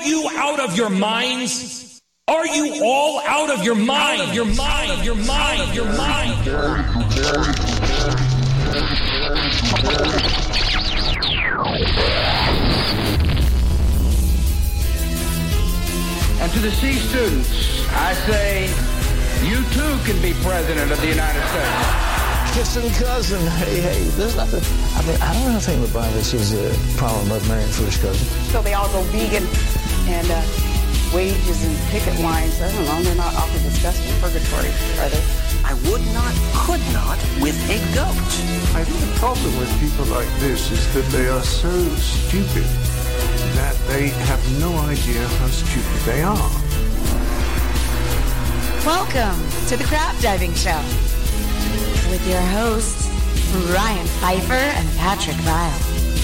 you out of your minds? Are you all out of your mind? Your mind, your mind, your mind. And to the C students, I say, you too can be president of the United States. Kissing cousin, hey, there's nothing. I don't think LeBron is a problem of marrying first cousin. So they all go vegan and wages and picket lines. I don't know. They're not awfully discussed in purgatory, are they? I would not, could not with a goat. I think the problem with people like this is that they are so stupid that they have no idea how stupid they are. Welcome to the Crab Diving Show with your hosts, Ryan Pfeiffer and Patrick Vile.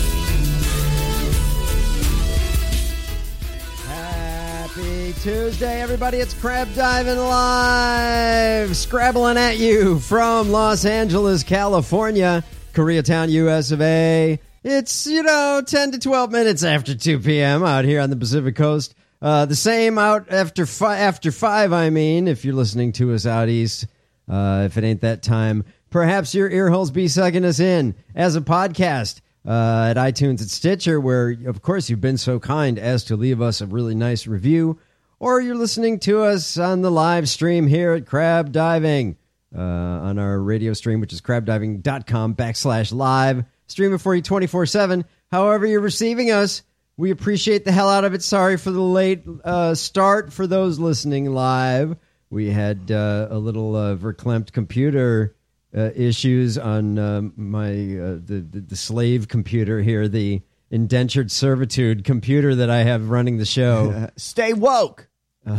Happy Tuesday, everybody. It's Crab Diving Live, scrabbling at you from Los Angeles, California, Koreatown, US of A. It's, 10 to 12 minutes after 2 p.m. out here on the Pacific Coast. The same out after 5, I mean, if you're listening to us out east. If it ain't that time, perhaps your ear holes be sucking us in as a podcast at iTunes and Stitcher, where, of course, you've been so kind as to leave us a really nice review, or you're listening to us on the live stream here at Crab Diving on our radio stream, which is crabdiving.com/live. Streaming for you 24/7. However you're receiving us, we appreciate the hell out of it. Sorry for the late start for those listening live. We had a little verklempt computer issues on the slave computer here, the indentured servitude computer that I have running the show. Stay woke.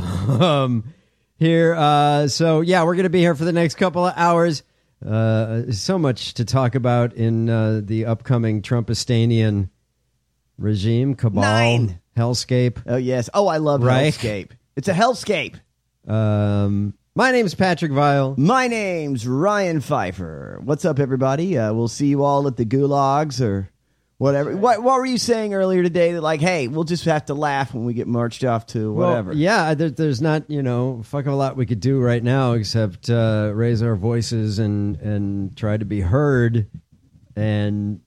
Here, so yeah, we're going to be here for the next couple of hours. So much to talk about in the upcoming Trumpistanian regime, cabal, hellscape. Oh, yes. Oh, I love hellscape. It's a hellscape. My name's Patrick Vile. My name's Ryan Pfeiffer. What's up, everybody? We'll see you all at the gulags or whatever. What were you saying earlier today? That like, hey, we'll just have to laugh when we get marched off to whatever. Well, yeah, there's not, fuck of a lot we could do right now except raise our voices and try to be heard. And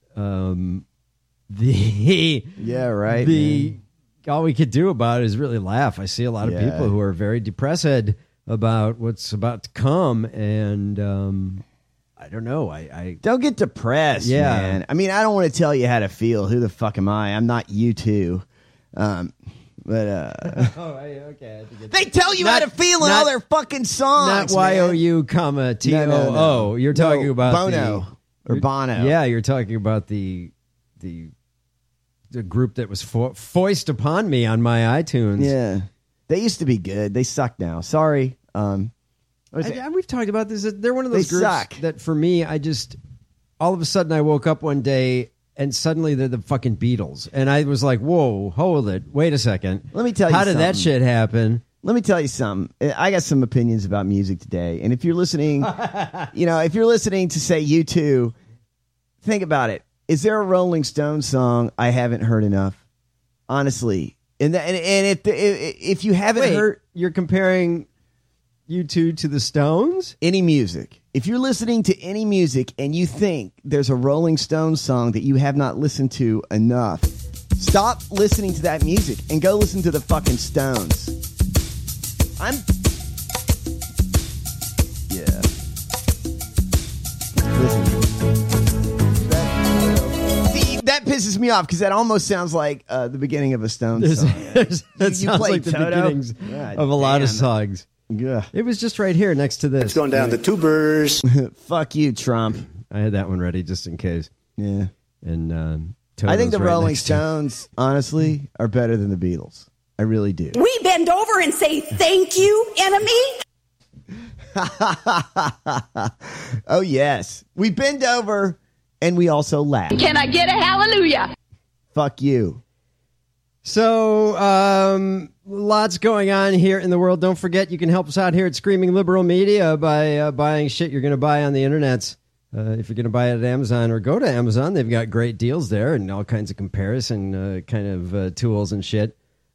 yeah, right. All we could do about it is really laugh. I see a lot of people who are very depressed about what's about to come, and I don't know. I don't get depressed, man. I mean, I don't want to tell you how to feel. Who the fuck am I? I'm not you two. Okay. They tell you how to feel in all their fucking songs. Not YOU, TOO. No. You're talking about Bono or Bono. Yeah, you're talking about the group that was foisted upon me on my iTunes. Yeah. They used to be good. They suck now. Sorry. We've talked about this. They're one of those groups that for me, all of a sudden I woke up one day and suddenly they're the fucking Beatles. And I was like, whoa, hold it. Wait a second. Let me tell you something. How did that shit happen? Let me tell you something. I got some opinions about music today. And if you're listening, if you're listening to say U2, think about it. Is there a Rolling Stones song I haven't heard enough? Honestly. And if you haven't heard... You're comparing U2 to the Stones? Any music. If you're listening to any music and you think there's a Rolling Stones song that you have not listened to enough, stop listening to that music and go listen to the fucking Stones. Listen. That pisses me off because that almost sounds like the beginning of a Stones song. That sounds like the beginnings of a lot of songs. Yeah. It was just right here next to this. It's going down the tubers. Fuck you, Trump. I had that one ready just in case. Yeah. And I think the Rolling Stones, honestly, are better than the Beatles. I really do. We bend over and say, thank you, enemy. Oh, yes. We bend over and we also laugh. Can I get a hallelujah? Fuck you. So, lots going on here in the world. Don't forget, you can help us out here at Screaming Liberal Media by buying shit you're going to buy on the internet. If you're going to buy it at Amazon or go to Amazon, they've got great deals there and all kinds of comparison kind of tools and shit.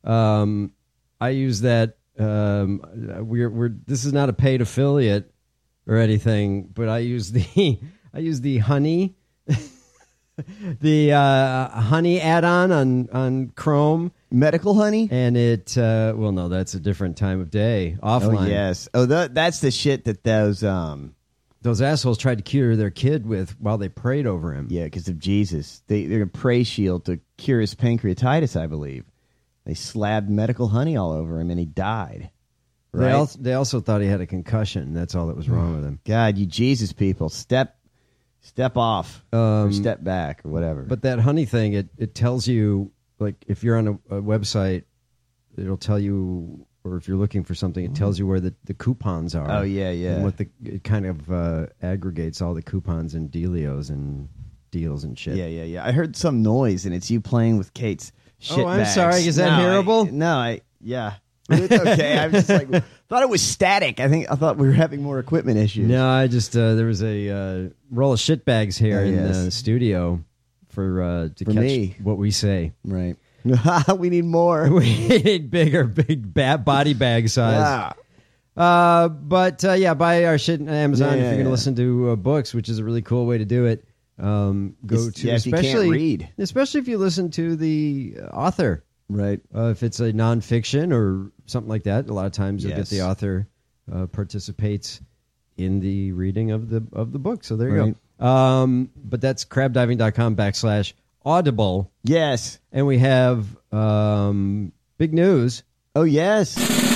I use that. This is not a paid affiliate or anything, but I use the honey, the honey add-on on Chrome. Medical honey? And it, well, no, that's a different time of day. Offline. Oh, yes. Oh, that's the shit that those assholes tried to cure their kid with while they prayed over him. Yeah, because of Jesus. They're a pray shield to cure his pancreatitis, I believe. They slabbed medical honey all over him, and he died. Right? They also thought he had a concussion. That's all that was wrong with him. God, you Jesus people, step off or step back or whatever. But that honey thing, it tells you, like, if you're on a website, it'll tell you, or if you're looking for something, it tells you where the coupons are. Oh, yeah. And it kind of aggregates all the coupons and dealios and deals and shit. Yeah. I heard some noise, and it's you playing with Kate's shit I'm bags. sorry. Is that hearable? Yeah. It's okay. I was just like, thought it was static. I thought we were having more equipment issues. No, I just, there was a roll of shit bags here in the studio to catch me. What we say. Right. We need more. We need big body bag size. Yeah. Buy our shit on Amazon if you're going to listen to books, which is a really cool way to do it. If you can't read. Especially if you listen to the author. Right. If it's a nonfiction or something like that, a lot of times you'll get the author participates in the reading of the book. So there you go. But that's crabdiving.com/audible. Yes. And we have big news. Oh, yes.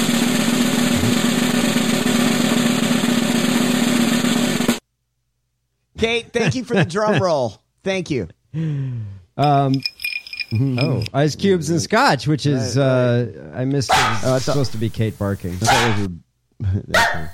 Kate, thank you for the drum roll. Thank you. Ice Cubes and Scotch, which is, I missed it. It's supposed to be Kate barking. There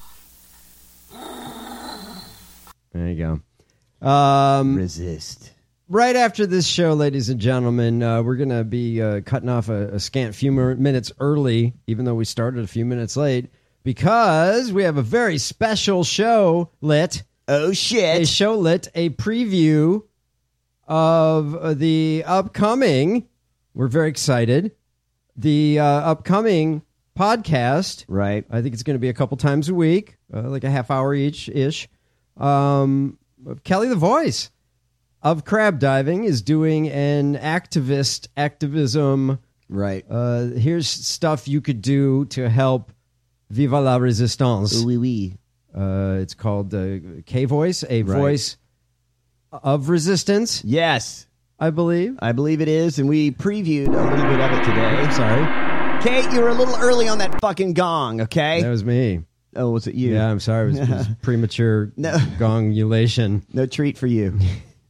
you go. Resist. Right after this show, ladies and gentlemen, we're going to be cutting off a scant few minutes early, even though we started a few minutes late, because we have a very special show lit. Oh, shit. A show lit, a preview of the upcoming, we're very excited, the upcoming podcast. Right. I think it's going to be a couple times a week, like a half hour each-ish. Kelly the Voice of Crab Diving is doing an activism. Right. Here's stuff you could do to help Viva la Resistance. Oui, oui. It's called K-Voice, a voice of resistance. Yes. I believe it is, and we previewed a little bit of it today. I'm sorry. Kate, you were a little early on that fucking gong, okay? That was me. Oh, was it you? Yeah, I'm sorry. It was premature gongulation. No treat for you.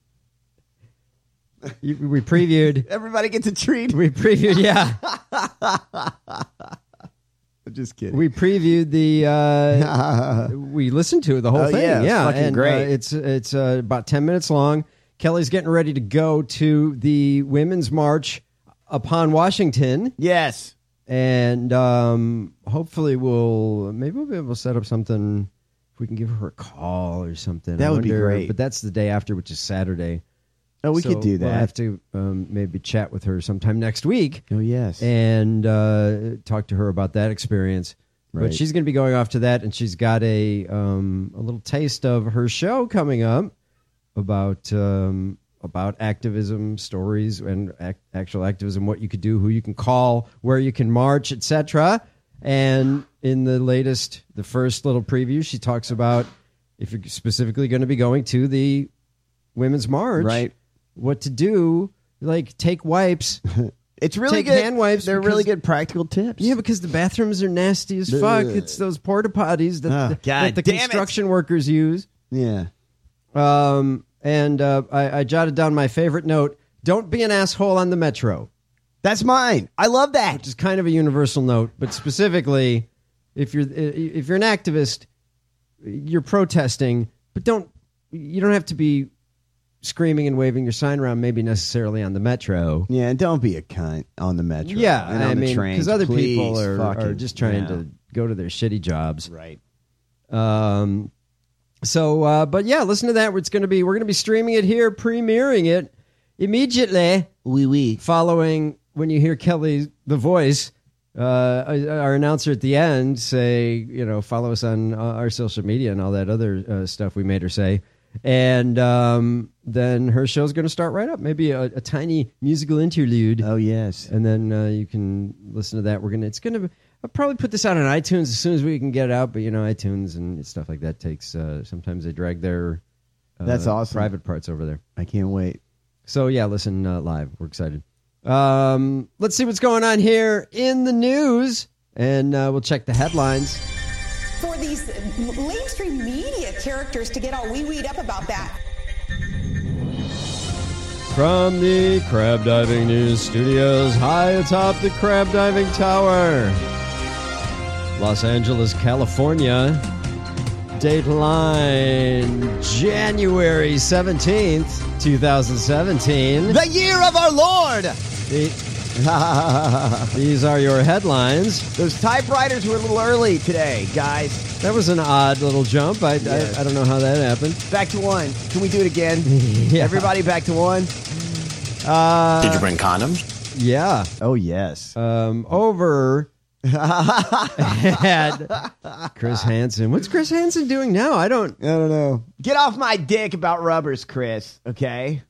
We previewed. Everybody gets a treat. We previewed, yeah. I'm just kidding. We previewed the. We listened to the whole thing. Yeah, fucking and great. It's about 10 minutes long. Kelly's getting ready to go to the Women's March upon Washington. Yes, and hopefully we'll be able to set up something. If we can give her a call or something, that would be great. But that's the day after, which is Saturday. Oh, we could do that. We'll have to maybe chat with her sometime next week. Oh, yes. And talk to her about that experience. Right. But she's going to be going off to that, and she's got a little taste of her show coming up about activism stories and actual activism, what you could do, who you can call, where you can march, etc. And in the first little preview, she talks about if you're specifically going to be going to the Women's March, right? What to do, like take wipes. It's really good. Hand wipes. They're really good practical tips. Yeah, because the bathrooms are nasty as fuck. It's those porta potties that the construction workers use. Yeah. And I jotted down my favorite note: don't be an asshole on the metro. That's mine. I love that. Which is kind of a universal note, but specifically, if you're an activist, you're protesting, but you don't have to be screaming and waving your sign around, maybe necessarily on the metro. Yeah, and don't be a cunt on the metro. Yeah, and on the train, because other people are just trying to go to their shitty jobs. Right. But yeah, listen to that. We're going to be streaming it here, premiering it immediately. Oui. Following when you hear Kelly, the voice, our announcer at the end, say, follow us on our social media and all that other stuff we made her say. And then her show's going to start right up. Maybe a tiny musical interlude. Oh, yes. And then you can listen to that. I'll probably put this out on iTunes as soon as we can get it out. But, iTunes and stuff like that takes, sometimes they drag their that's awesome. Private parts over there. I can't wait. So, yeah, listen live. We're excited. Let's see what's going on here in the news. And we'll check the headlines. For these mainstream media characters to get all wee-weed up about that. From the Crab Diving News Studios, high atop the Crab Diving Tower, Los Angeles, California. Dateline, January 17th, 2017. The year of our Lord! These are your headlines. Those typewriters were a little early today, guys. That was an odd little jump. I don't know how that happened. Back to one. Can we do it again? Yeah. Everybody back to one. Did you bring condoms? Yeah. Oh, yes. Over at Chris Hansen. What's Chris Hansen doing now? I don't know. Get off my dick about rubbers, Chris. Okay?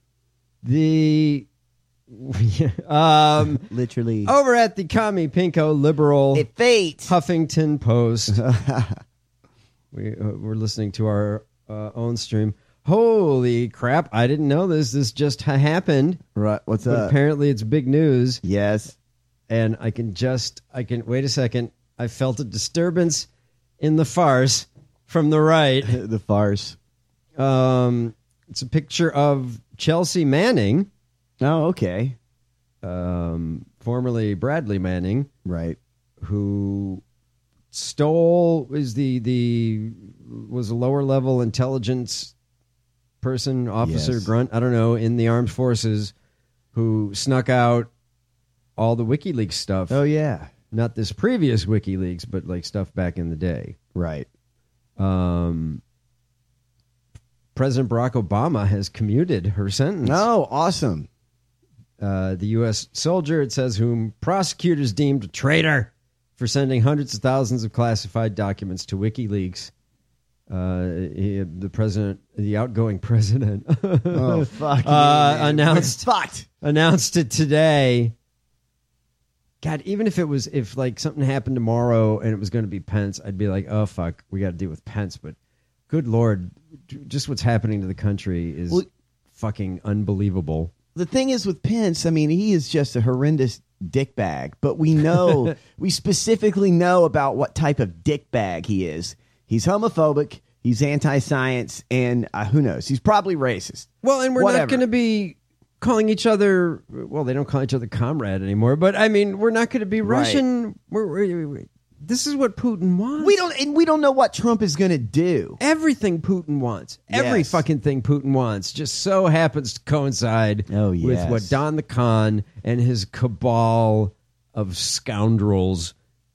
Literally over at the Commie Pinko liberal Huffington Post. We're listening to our own stream. Holy crap, I didn't know this just happened. Right, what's up? Apparently it's big news. Yes. And I can wait a second. I felt a disturbance in the farce from the right. The farce. It's a picture of Chelsea Manning. Oh, okay. Formerly Bradley Manning, right? Who was a lower level intelligence person, officer, yes. grunt, I don't know, in the armed forces, who snuck out all the WikiLeaks stuff. Oh yeah, not this previous WikiLeaks, but like stuff back in the day, right? President Barack Obama has commuted her sentence. Oh, awesome. The U.S. soldier, it says, whom prosecutors deemed a traitor for sending hundreds of thousands of classified documents to WikiLeaks. The outgoing president, oh fuck, announced it today. God, even if like something happened tomorrow and it was going to be Pence, I'd be like, oh fuck, we got to deal with Pence. But good Lord, just what's happening to the country is fucking unbelievable. The thing is with Pence, I mean, he is just a horrendous dickbag, but we know, we specifically know about what type of dickbag he is. He's homophobic, he's anti-science, and who knows? He's probably racist. Well, and we're not going to be calling each other, well, they don't call each other comrade anymore, but I mean, we're not going to be Russian. Right. This is what Putin wants. We don't know what Trump is going to do. Everything Putin wants. Every fucking thing Putin wants just so happens to coincide with what Don the Con and his cabal of scoundrels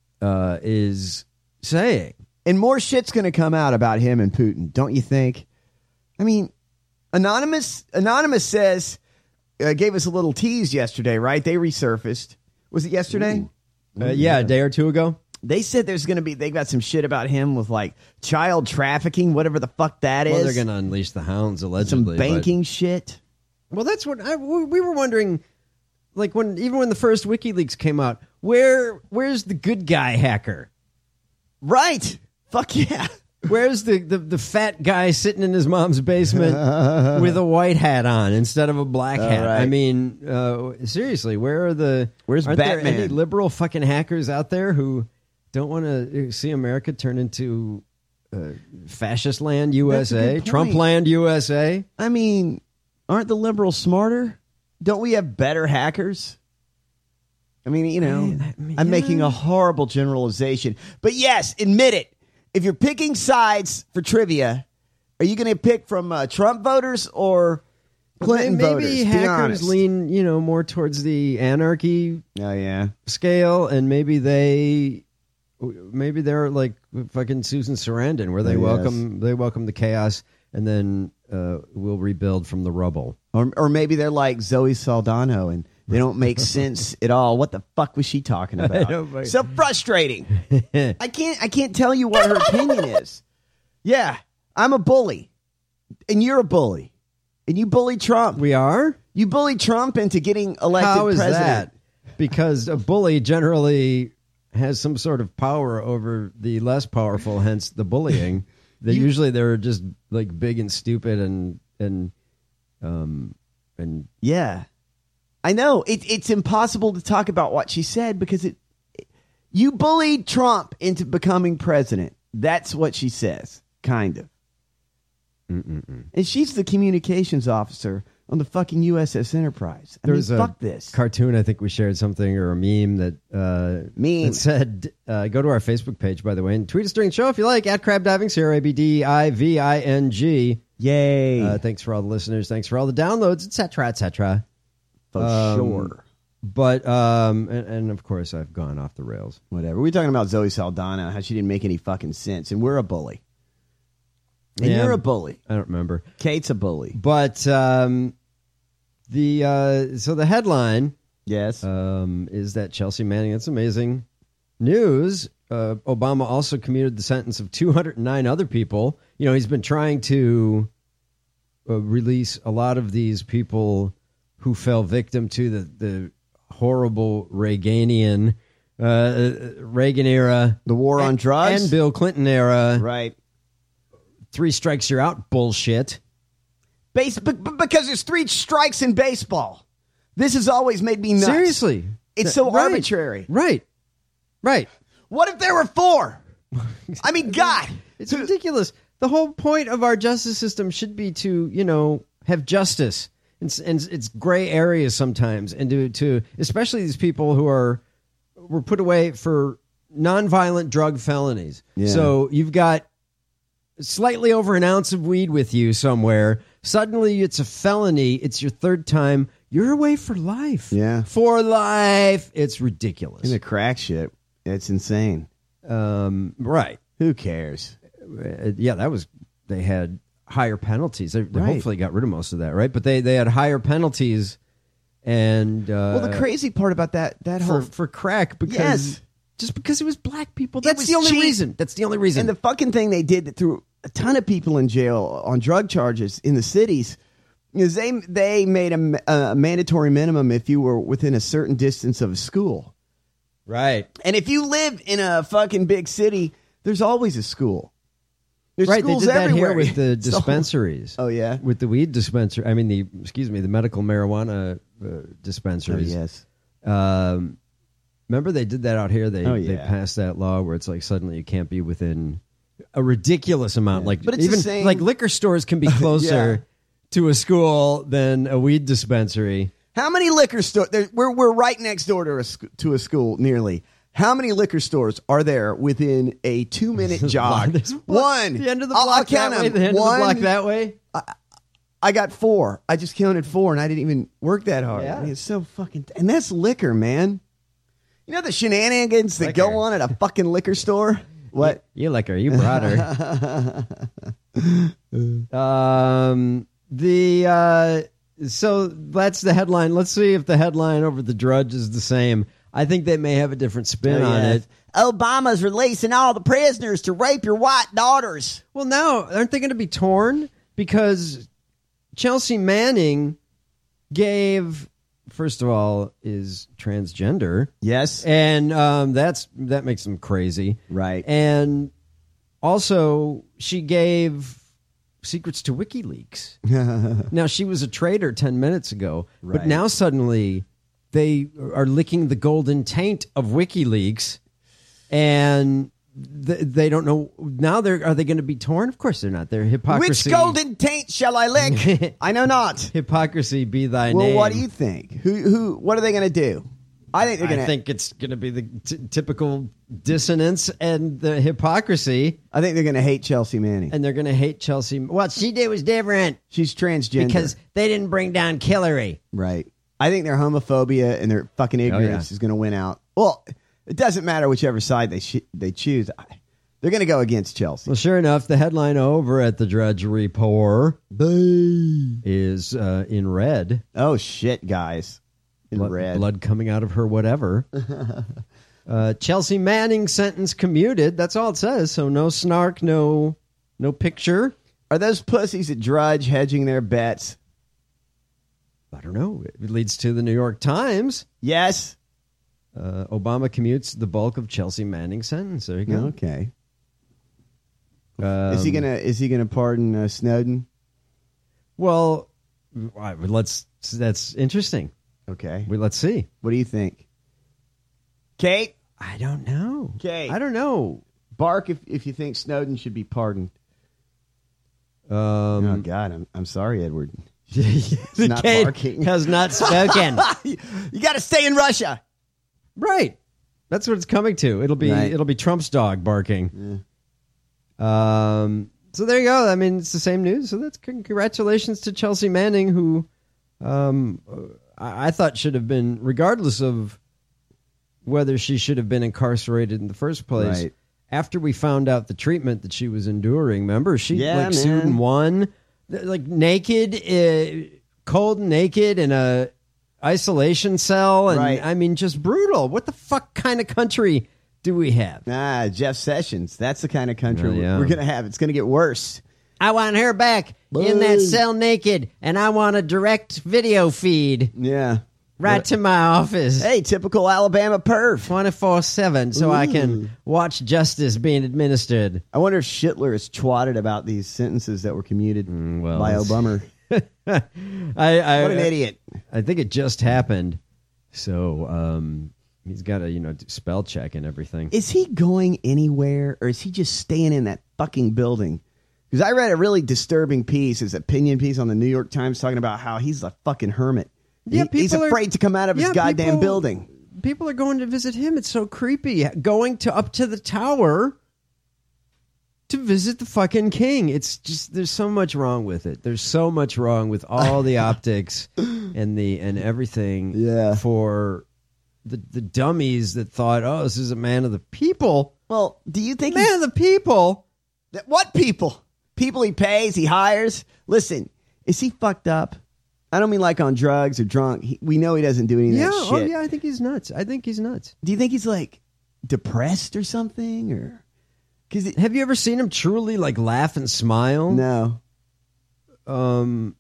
is saying. And more shit's going to come out about him and Putin, don't you think? I mean, Anonymous says, gave us a little tease yesterday, right? They resurfaced. Was it yesterday? Yeah, a day or two ago. They said there's going to be, they got some shit about him with like child trafficking, whatever the fuck that is. Well, they're going to unleash the hounds, allegedly. Some banking shit. Well, that's what we were wondering. Like even when the first WikiLeaks came out, where's the good guy hacker? Right. Fuck yeah. Where's the fat guy sitting in his mom's basement with a white hat on instead of a black hat? Right. I mean, seriously, where's Batman? There any liberal fucking hackers out there who don't want to see America turn into fascist land USA, Trump land USA? I mean, aren't the liberals smarter? Don't we have better hackers? I mean, you know, I'm making a horrible generalization. But yes, admit it. If you're picking sides for trivia, are you going to pick from Trump voters or Clinton voters? Maybe hackers lean, more towards the anarchy scale, and maybe they're like fucking Susan Sarandon, where they welcome the chaos, and then we'll rebuild from the rubble. Or maybe they're like Zoe Saldana and They don't make sense at all. What the fuck was she talking about? So frustrating. I can't tell you what her opinion is. Yeah, I'm a bully. And you're a bully. And you bully Trump. We are? You bully Trump into getting elected How is president. that? Because a bully generally has some sort of power over the less powerful, hence the bullying. Usually they're just like big and stupid and yeah. I know. It's impossible to talk about what she said because you bullied Trump into becoming president. That's what she says, kind of. And she's the communications officer on the fucking USS Enterprise. Fuck this. Cartoon, I think we shared something or a meme that that said, go to our Facebook page, by the way, and tweet us during the show if you like, at Crab Diving, CRABDIVING. Yay. Thanks for all the listeners. Thanks for all the downloads, etc., etc. For sure. But, and of course, I've gone off the rails. Whatever. We're talking about Zoe Saldana, how she didn't make any fucking sense, and we're a bully. And you're a bully. I don't remember. Kate's a bully. But so the headline, yes, is that Chelsea Manning. That's amazing news. Obama also commuted the sentence of 209 other people. You know, he's been trying to release a lot of these people who fell victim to the horrible Reagan era, the war on drugs, and Bill Clinton era, right? 3 strikes, you're out bullshit. Because there's 3 strikes in baseball. This has always made me nuts. Seriously. It's so arbitrary. Right. What if there were 4? I mean, God. It's ridiculous. The whole point of our justice system should be to, have justice. And it's gray areas sometimes. And to especially these people who were put away for nonviolent drug felonies. Yeah. So you've got slightly over an ounce of weed with you somewhere. Suddenly it's a felony. It's your 3rd time. You're away for life. Yeah. For life. It's ridiculous. And the crack shit. It's insane. Right. Who cares? Yeah, they had higher penalties. They hopefully got rid of most of that, right? But they had higher penalties. And well, the crazy part about that whole for crack, because yes. Just because it was black people. That's the only reason. That's the only reason. And the fucking thing they did that threw a ton of people in jail on drug charges in the cities is they made a mandatory minimum if you were within a certain distance of a school. Right. And if you live in a fucking big city, there's always a school. There's right. schools They did everywhere. that here with the dispensaries. Oh, yeah. With the weed dispenser. I mean, the medical marijuana dispensaries. Oh, yes. Remember they did that out here? They passed that law where it's like suddenly you can't be within a ridiculous amount. Yeah. Like, but it's even the same. like liquor stores can be closer to a school than a weed dispensary. How many liquor stores? We're right next door to a school, nearly. How many liquor stores are there within a 2-minute jog? One. The end of the I'll block count that way. them. The end of the block that way. I got 4. I just counted 4, and I didn't even work that hard. Yeah. I mean, it's so fucking... And that's liquor, man. You know the shenanigans that go on at a fucking liquor store? What? You liquor. You brought her. So that's the headline. Let's see if the headline over the Drudge is the same. I think they may have a different spin on it. Obama's releasing all the prisoners to rape your white daughters. Well, now, aren't they going to be torn? Because Chelsea Manning gave, first of all, is transgender. Yes. And that makes them crazy. Right. And also, she gave secrets to WikiLeaks. Now, she was a traitor 10 minutes ago, but now suddenly they are licking the golden taint of WikiLeaks, and they don't know. Now, are they going to be torn? Of course they're not. They're hypocrisy. Which golden taint shall I lick? I know not. Hypocrisy be thy name. Well, what do you think? What are they going to do? I think it's going to be the typical dissonance and the hypocrisy. I think they're going to hate Chelsea Manning. And they're going to hate Chelsea. What she did was different. She's transgender. Because they didn't bring down Hillary. Right. I think their homophobia and their fucking ignorance is going to win out. Well, it doesn't matter whichever side they choose. They're going to go against Chelsea. Well, sure enough, the headline over at the Drudge Report is in red. Oh, shit, guys. blood coming out of her whatever. Chelsea Manning sentence commuted. That's all it says. So no snark, no picture. Are those pussies at Drudge hedging their bets? I don't know. It leads to the New York Times. Yes. Obama commutes the bulk of Chelsea Manning's sentence. There you go. Okay. Is he gonna pardon Snowden? Well, that's interesting. Okay. Let's see. What do you think, Kate? I don't know. Kate, I don't know. Bark if you think Snowden should be pardoned. Oh God, I'm sorry, Edward. It's not Kate barking. Has not spoken. You got to stay in Russia, right? That's what it's coming to. It'll be Trump's dog barking. Yeah. So there you go. I mean, it's the same news. So that's congratulations to Chelsea Manning, who I thought should have been, regardless of whether she should have been incarcerated in the first place. Right. After we found out the treatment that she was enduring, remember, she sued and won, like naked, cold and naked in a isolation cell, and I mean, just brutal. What the fuck kind of country do we have? Jeff Sessions. That's the kind of country we're going to have. It's going to get worse. I want her back in that cell naked, and I want a direct video feed. Yeah. Right to my office. Hey, typical Alabama perv. 24/7, so I can watch justice being administered. I wonder if Schittler has twatted about these sentences that were commuted by Obama. What an idiot. I think it just happened. So he's got to, spell check and everything. Is he going anywhere, or is he just staying in that fucking building? Because I read a really disturbing piece, his opinion piece on the New York Times, talking about how he's a fucking hermit. Yeah, he's afraid to come out of his goddamn building. People are going to visit him. It's so creepy. Going up to the tower to visit the fucking king. It's just, there's so much wrong with it. There's so much wrong with all the optics and everything. Yeah. For the dummies that thought, oh, this is a man of the people. Well, do you think man of the people? What people? People he pays, he hires. Listen, is he fucked up? I don't mean like on drugs or drunk. We know he doesn't do any of that shit. Oh yeah, I think he's nuts. Do you think he's like depressed or something? Or have you ever seen him truly like laugh and smile? No. And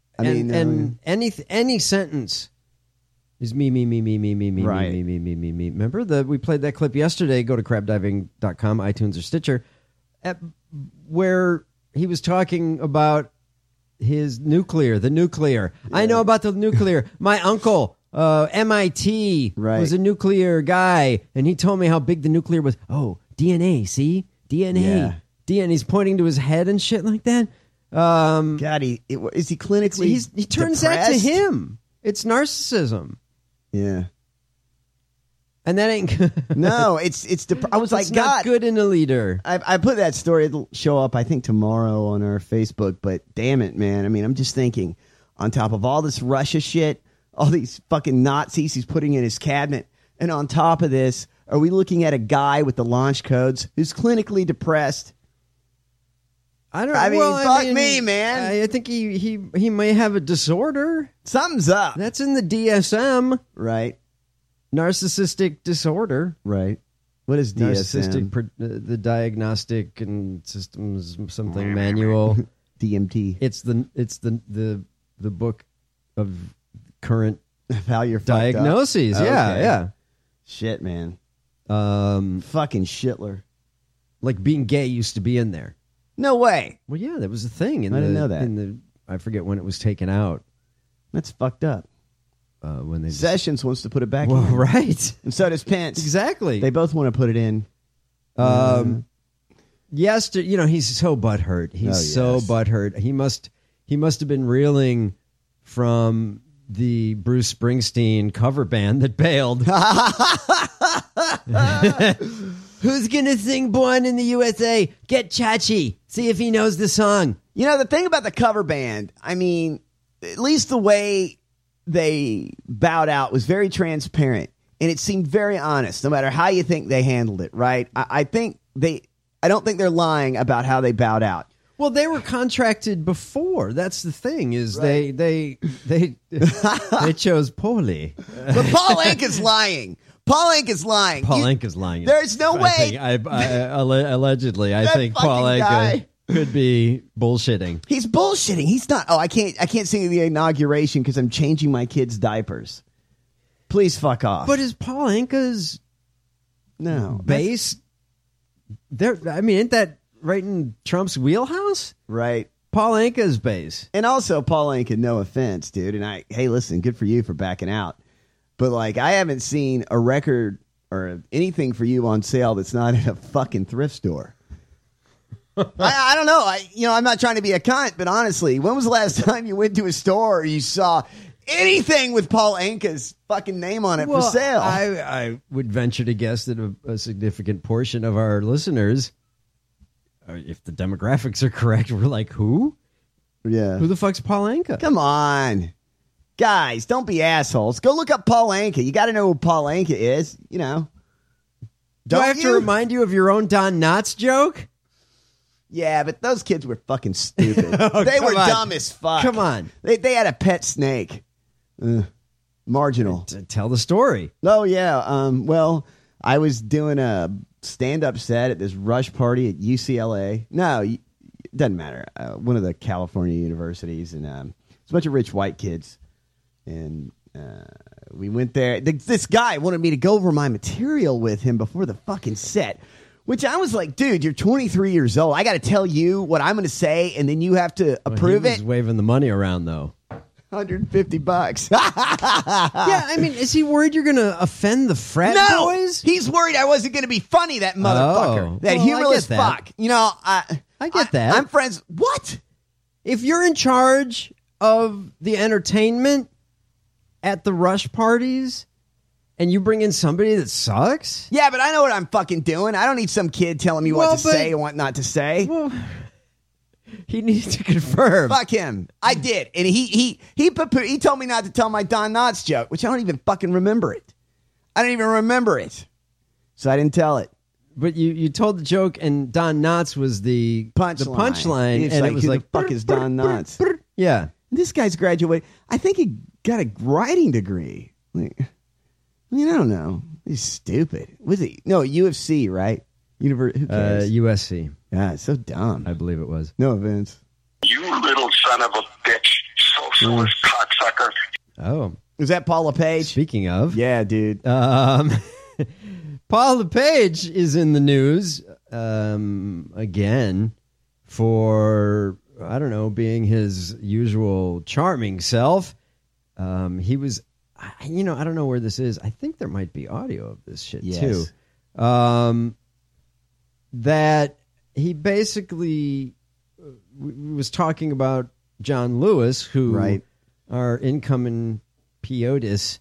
any sentence is me. Right. Me. Remember we played that clip yesterday. Go to crabdiving.com, iTunes or Stitcher, where he was talking about his the nuclear. Yeah. I know about the nuclear. My uncle, MIT, was a nuclear guy, and he told me how big the nuclear was. Oh, DNA, see? DNA. DNA. He's pointing to his head and shit like that. God, is he clinically he turns depressed? that to him. It's narcissism. Yeah. And that ain't no. It's I was like, God, not good in a leader. I put that story. It'll show up, I think, tomorrow on our Facebook. But damn it, man. I mean, I'm just thinking, on top of all this Russia shit, all these fucking Nazis he's putting in his cabinet, and on top of this, are we looking at a guy with the launch codes who's clinically depressed? I don't. Fuck me, man. I think he may have a disorder. Something's up. That's in the DSM, right? Narcissistic disorder, right? What is DSM? Narcissistic, the Diagnostic and Systems something manual. DMT. It's the book of current how you're diagnoses. Yeah. Shit, man. Fucking Schittler. Like being gay used to be in there. No way. Well, yeah, that was a thing. I didn't know that. I forget when it was taken out. That's fucked up. When Sessions wants to put it back in. Right. And so does Pence. Exactly. They both want to put it in. Yes, he's so butthurt. He's so butthurt. He must have been reeling from the Bruce Springsteen cover band that bailed. Who's going to sing Born in the USA? Get Chachi. See if he knows the song. You know, the thing about the cover band, I mean, at least the way they bowed out was very transparent, and it seemed very honest, no matter how you think they handled it, right? I don't think they're lying about how they bowed out. Well, they were contracted before. That's the thing is Right. they chose poorly. But Paul Anka's lying. Paul Anka's lying. Paul Anka's lying. There's no way. Allegedly, I That think Paul fucking Anka guy. could be bullshitting. He's bullshitting. He's not. Oh, I can't sing the inauguration because I'm changing my kids' diapers. Please fuck off. But is Paul Anka's base there? I mean, ain't that right in Trump's wheelhouse? Right. Paul Anka's base. And also, Paul Anka, no offense, dude. And hey, listen, good for you for backing out. But, like, I haven't seen a record or anything for you on sale that's not in a fucking thrift store. I don't know. I'm not trying to be a cunt, but honestly, when was the last time you went to a store or you saw anything with Paul Anka's fucking name on it for sale? I would venture to guess that a significant portion of our listeners, if the demographics are correct, we're like, who? Yeah. Who the fuck's Paul Anka? Come on. Guys, don't be assholes. Go look up Paul Anka. You got to know who Paul Anka is, you know. Do I have to remind you of your own Don Knotts joke? Yeah, but those kids were fucking stupid. They were dumb as fuck. Come on. They had a pet snake. Marginal. Tell the story. Oh, yeah. Well, I was doing a stand-up set at this Rush party at UCLA. No, it doesn't matter. One of the California universities. And it's a bunch of rich white kids. And we went there. This guy wanted me to go over my material with him before the fucking set, which I was like, dude, you're 23 years old. I got to tell you what I'm going to say, and then you have to approve he was it. Waving the money around, though. $150. Yeah, I mean, is he worried you're going to offend the frat boys? He's worried I wasn't going to be funny, that motherfucker. That humorless fuck. You know, I get that. I'm friends. What? If you're in charge of the entertainment at the Rush parties and you bring in somebody that sucks? Yeah, but I know what I'm fucking doing. I don't need some kid telling me what to say and what not to say. Well, he needs to confirm. Fuck him. I did. And he told me not to tell my Don Knotts joke, which I don't even fucking remember it. I don't even remember it. So I didn't tell it. But you told the joke, and Don Knotts was the punchline. And and like, it was who like, the fuck is Don Knotts? Yeah. This guy's graduated. I think he got a writing degree. Like, I mean, I don't know. He's stupid. Was he? No, UFC, right? Who cares? USC. Yeah, it's so dumb. I believe it was. No offense. You little son of a bitch, socialist cocksucker. Oh. Was that Paul LePage? Speaking of. Yeah, dude. Paul LePage is in the news again for, I don't know, being his usual charming self. He was, I don't know where this is. I think there might be audio of this shit too. That he basically was talking about John Lewis, who our incoming POTUS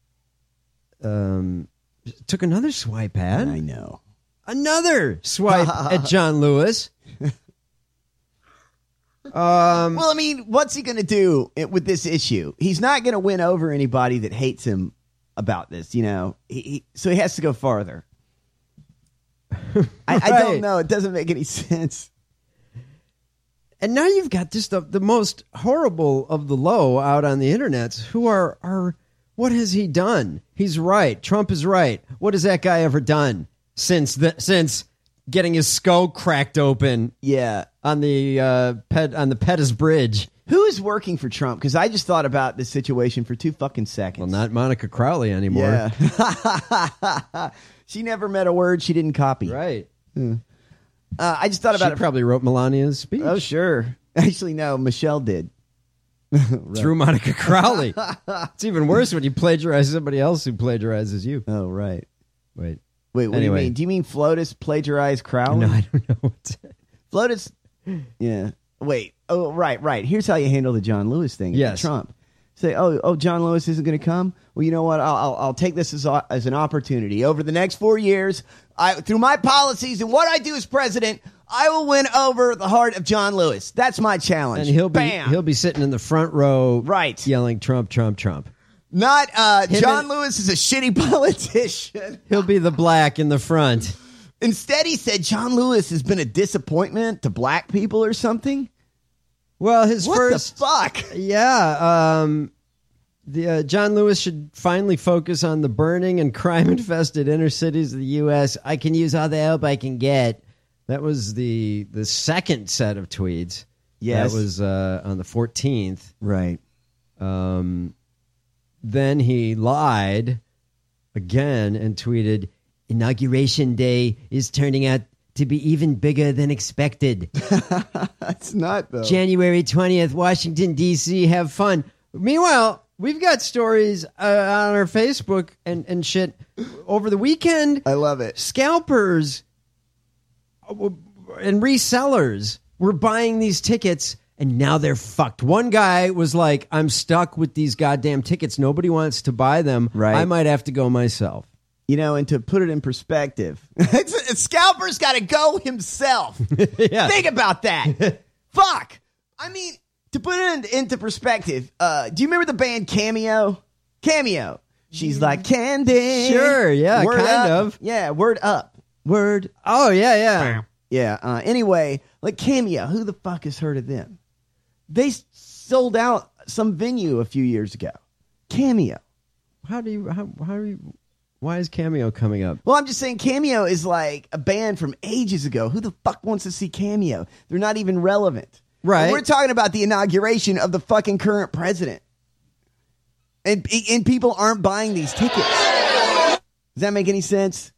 took another swipe at. I know. Another swipe at John Lewis. Well, I mean, what's he going to do with this issue? He's not going to win over anybody that hates him about this, you know. So he has to go farther. I don't know. It doesn't make any sense. And now you've got just the most horrible of the low out on the internet who are what has he done? He's right. Trump is right. What has that guy ever done since getting his skull cracked open? Yeah, on the Pettus Bridge. Who is working for Trump? Because I just thought about this situation for 2 fucking seconds. Well, not Monica Crowley anymore. Yeah. She never met a word she didn't copy. Right. I just thought about it. She probably wrote Melania's speech. Oh, sure. Actually, no. Michelle did. Through Monica Crowley. It's even worse when you plagiarize somebody else who plagiarizes you. Oh, right. Wait, what do you mean? Do you mean Flotus plagiarized Crowley? No, I don't know. Flotus, yeah. Wait. Oh, right. Here's how you handle the John Lewis thing. Yes. Trump. Say, oh, John Lewis isn't going to come? Well, you know what? I'll take this as an opportunity. Over the next 4 years, through my policies and what I do as president, I will win over the heart of John Lewis. That's my challenge. And he'll be sitting in the front row, right, yelling Trump, Trump, Trump. Not John Lewis is a shitty politician. He'll be the black in the front. Instead, he said John Lewis has been a disappointment to black people or something. Well, his what first... the fuck? Yeah, John Lewis should finally focus on the burning and crime-infested inner cities of the U.S. I can use all the help I can get. That was the second set of tweets. Yes. That was on the 14th. Right. Then he lied again and tweeted, Inauguration Day is turning out to be even bigger than expected. It's not, though. January 20th, Washington, D.C., have fun. Meanwhile, we've got stories on our Facebook and shit over the weekend. I love it. Scalpers and resellers were buying these tickets, and now they're fucked. One guy was like, I'm stuck with these goddamn tickets. Nobody wants to buy them. Right. I might have to go myself. You know, and to put it in perspective, Scalper's got to go himself. Yeah. Think about that. Fuck. I mean, to put it into perspective, do you remember the band Cameo? Cameo. She's like candy. Sure, yeah, Word kind up. of. Yeah, word up. Word. Oh, yeah. Yeah. Anyway, like Cameo, who the fuck has heard of them? They sold out some venue a few years ago. Cameo. Why is Cameo coming up? Well, I'm just saying Cameo is like a band from ages ago. Who the fuck wants to see Cameo? They're not even relevant. Right. And we're talking about the inauguration of the fucking current president. And people aren't buying these tickets. Does that make any sense?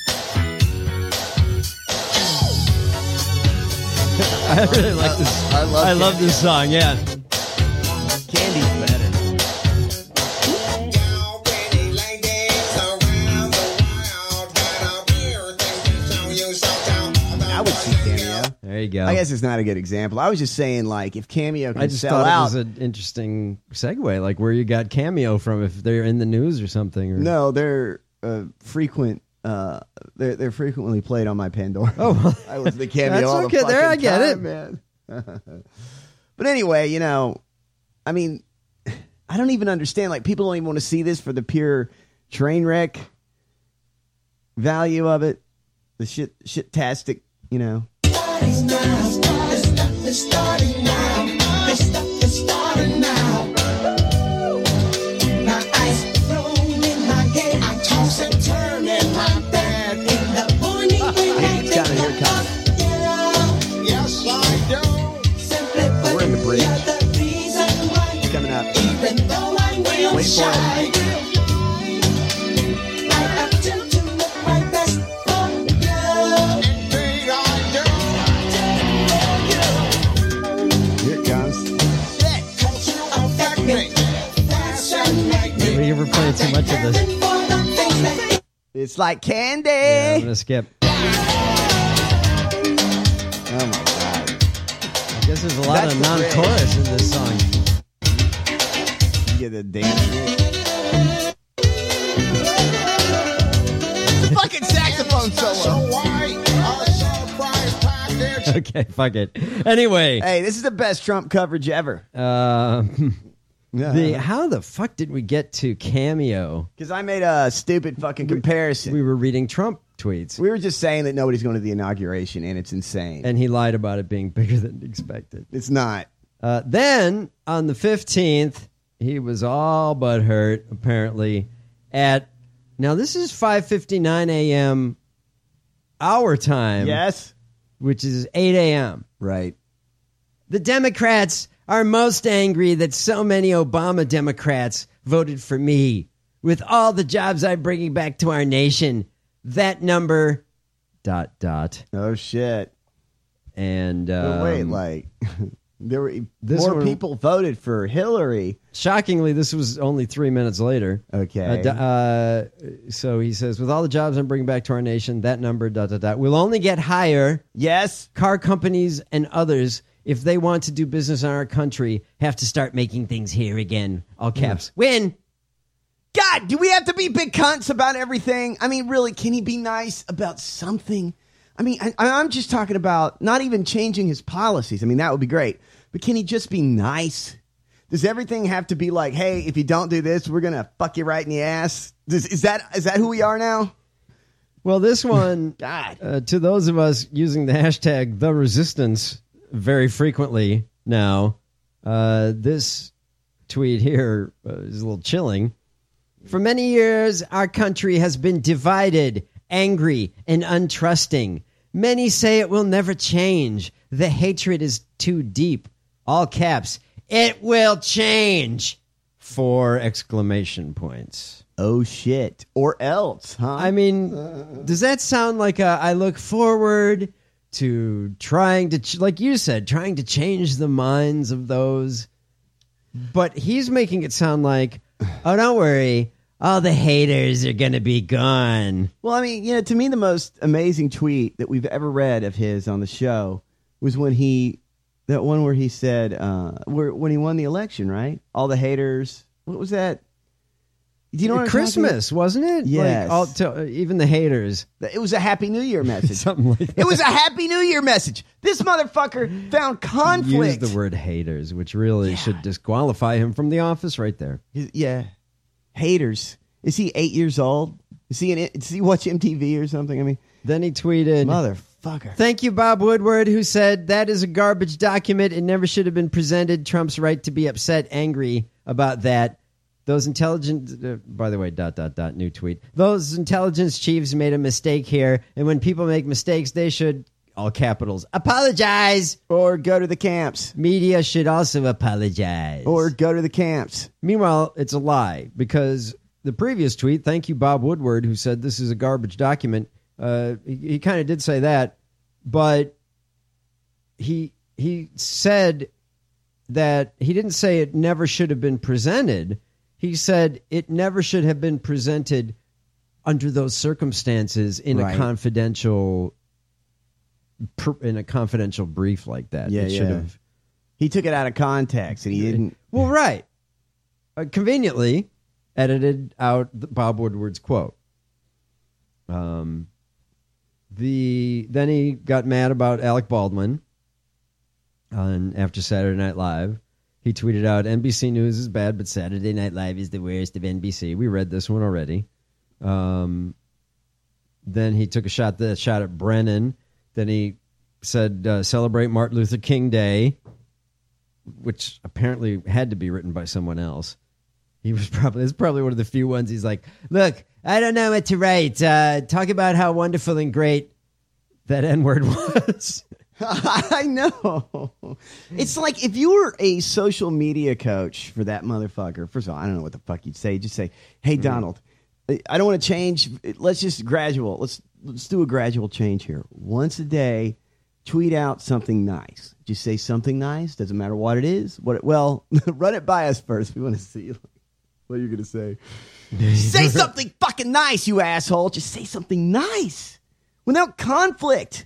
I really like this. I love this song, yeah. Candy's better. I would see Cameo. There you go. I guess it's not a good example. I was just saying, like, if Cameo can I just sell thought out. it was an interesting segue, like where you got Cameo from, if they're in the news or something. Or... No, they're frequent. They're frequently played on my Pandora. Oh, well, I was the Cameo. that's all the okay. There, I fucking get time, it, man. But anyway, you know, I mean, I don't even understand. Like, people don't even want to see this for the pure train wreck value of it. The shit-tastic, you know. It's starting now. My eyes roll in my head. I toss and turn in my bed. In the morning when I It's kind of here coming. yes, I do. Simply put, We're in the bridge. you're the reason why. It's coming up. Even though I will Wait for shine, I have to look my best for you. Indeed, I do. Here it comes. Maybe you were playing too much of this. It's like candy. Yeah, I'm going to skip. Oh, my God. I guess there's a lot That's of the non-chorus in this song. You get the dance. The fucking saxophone solo. Okay, fuck it. Anyway. Hey, this is the best Trump coverage ever. How the fuck did we get to Cameo? Because I made a stupid fucking comparison. We were reading Trump tweets. We were just saying that nobody's going to the inauguration, and it's insane. And he lied about it being bigger than expected. It's not. Then, on the 15th, he was all but hurt, apparently, now this is 5:59 a.m. our time. Yes. Which is 8 a.m. Right. The Democrats are most angry that so many Obama Democrats voted for me. With all the jobs I'm bringing back to our nation, that number... ... Oh, shit. And... But wait, like... There were more people voted for Hillary. Shockingly, this was only 3 minutes later. Okay. So he says, with all the jobs I'm bringing back to our nation, that number... ... will only get higher. Yes. Car companies and others, if they want to do business in our country, have to start making things here again. All caps. Win. God, do we have to be big cunts about everything? I mean, really, can he be nice about something? I mean, I'm just talking about not even changing his policies. I mean, that would be great. But can he just be nice? Does everything have to be like, hey, if you don't do this, we're going to fuck you right in the ass? Is that who we are now? Well, this one, God. To those of us using the hashtag The Resistance very frequently now, this tweet here is a little chilling. For many years, our country has been divided, angry, and untrusting. Many say it will never change. The hatred is too deep. All caps. It will change. 4 exclamation points. Oh, shit. Or else, huh? I mean, does that sound like I look forward to trying to, like you said, trying to change the minds of those? But he's making it sound like, oh, don't worry, all the haters are going to be gone. Well, I mean, to me, the most amazing tweet that we've ever read of his on the show was when that one where he said, when he won the election, right? All the haters. What was that? Do you know what Christmas, wasn't it? Yes. Like even the haters. It was a Happy New Year message. Something like that. It was a Happy New Year message. This motherfucker found conflict. Use the word haters, which really should disqualify him from the office right there. Yeah. Haters. Is he 8 years old? Does he watch MTV or something? I mean, then he tweeted, motherfucker. Thank you, Bob Woodward, who said, that is a garbage document. It never should have been presented. Trump's right to be upset, angry about that. Those intelligent, by the way, ... new tweet. Those intelligence chiefs made a mistake here. And when people make mistakes, they should, all capitals, apologize. Or go to the camps. Media should also apologize. Or go to the camps. Meanwhile, it's a lie because the previous tweet, thank you, Bob Woodward, who said this is a garbage document. He kind of did say that, but he said that he didn't say it never should have been presented. He said it never should have been presented under those circumstances in a confidential brief like that. Yeah, it should have. He took it out of context and he didn't. Well, right. Conveniently edited out Bob Woodward's quote. Then he got mad about Alec Baldwin after Saturday Night Live. He tweeted out, NBC News is bad, but Saturday Night Live is the worst of NBC. We read this one already. Then he took a shot at Brennan. Then he said, celebrate Martin Luther King Day, which apparently had to be written by someone else. It's probably one of the few ones he's like, look, I don't know what to write. Talk about how wonderful and great that N-word was. I know. It's like if you were a social media coach for that motherfucker. First of all, I don't know what the fuck you'd say. Just say, hey, Donald, I don't want to change. Let's just let's do a gradual change here. Once a day, tweet out something nice. Just say something nice. Doesn't matter what it is. Run it by us first. We want to see what you're going to say. Say something fucking nice, you asshole. Just say something nice without conflict.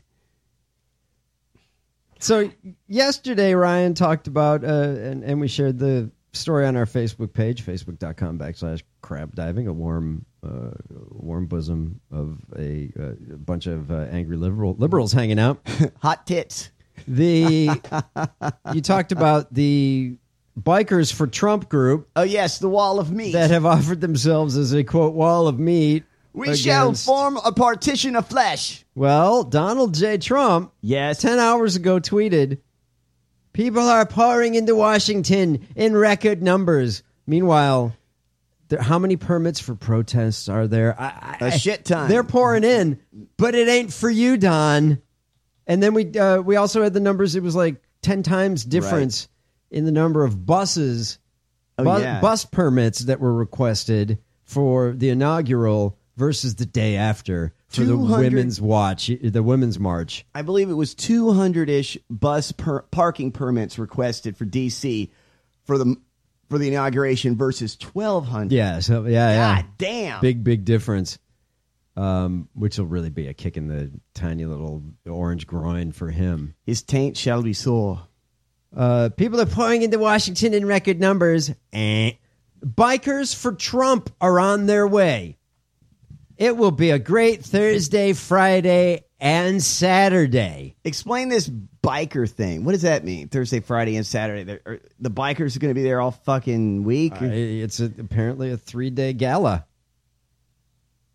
So yesterday, Ryan talked about, and we shared the story on our Facebook page, facebook.com/crab diving, a warm bosom of a bunch of angry liberals hanging out. Hot tits. You talked about the Bikers for Trump group. Oh, yes, the wall of meat. That have offered themselves as a, quote, wall of meat. We shall form a partition of flesh. Well, Donald J. Trump, 10 hours ago, tweeted, people are pouring into Washington in record numbers. Meanwhile, how many permits for protests are there? A shit ton. They're pouring in, but it ain't for you, Don. And then we also had the numbers. It was like 10 times difference in the number of buses, bus permits that were requested for the inaugural versus the day after for the women's march. I believe it was 200-ish bus parking permits requested for D.C. for the inauguration versus 1,200. Yeah, so God damn. Big difference. Which will really be a kick in the tiny little orange groin for him. His taint shall be sore. People are pouring into Washington in record numbers. Bikers for Trump are on their way. It will be a great Thursday, Friday, and Saturday. Explain this biker thing. What does that mean? Thursday, Friday, and Saturday. The bikers are going to be there all fucking week? It's apparently a 3-day gala.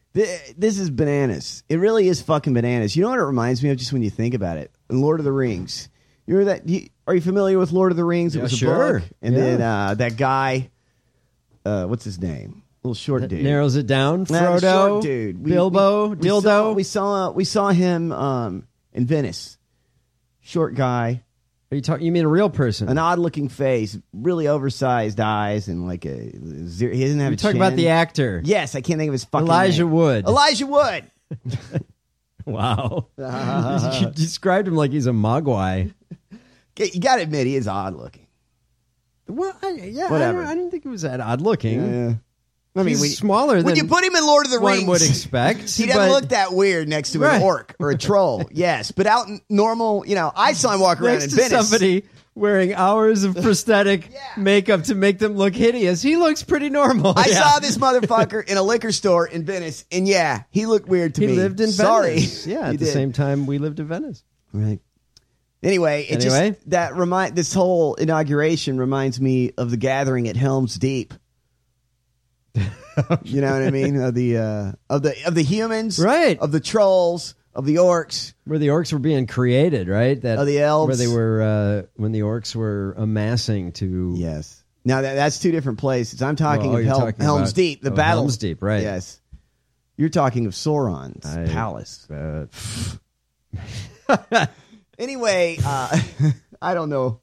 This is bananas. It really is fucking bananas. You know what it reminds me of just when you think about it? In Lord of the Rings. You remember that? Are you familiar with Lord of the Rings? It was a book. And then that guy, what's his name? Little short dude. Narrows it down. Frodo, short dude. Bilbo, Dildo. We saw him in Venice. Short guy. Are you talking? You mean a real person? An odd-looking face, really oversized eyes, and like he doesn't have. You're a talking chin. about the actor. Yes, I can't think of his fucking Elijah name. Wood. Elijah Wood. Wow. You described him like he's a mogwai. You got to admit, he is odd-looking. Well, whatever. I didn't think it was that odd-looking. Yeah. I mean, he's smaller than when you put him in Lord of the Rings, one would expect. He doesn't look that weird next to an orc or a troll. Yes, but out in normal, I saw him walk around next in to Venice. somebody wearing hours of prosthetic makeup to make them look hideous. He looks pretty normal. I saw this motherfucker in a liquor store in Venice, and he looked weird to me. He lived in Venice. Yeah, at the same time we lived in Venice. Right. Anyway, this whole inauguration reminds me of the gathering at Helm's Deep. You know what I mean? Of the humans, right? Of the trolls, of the orcs, where the orcs were being created, right? Of the elves, where they were when the orcs were amassing to. Yes. Now that's two different places. I'm talking of Helm's Deep, the battle. Helm's Deep, right? Yes. You're talking of Sauron's palace. Anyway, I don't know.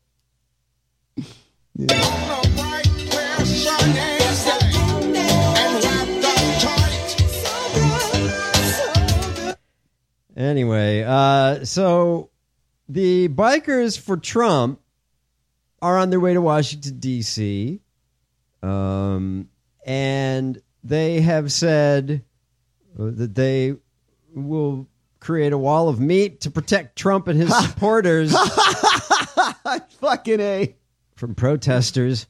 Anyway, so the bikers for Trump are on their way to Washington, D.C., and they have said that they will create a wall of meat to protect Trump and his supporters fucking A. from protesters.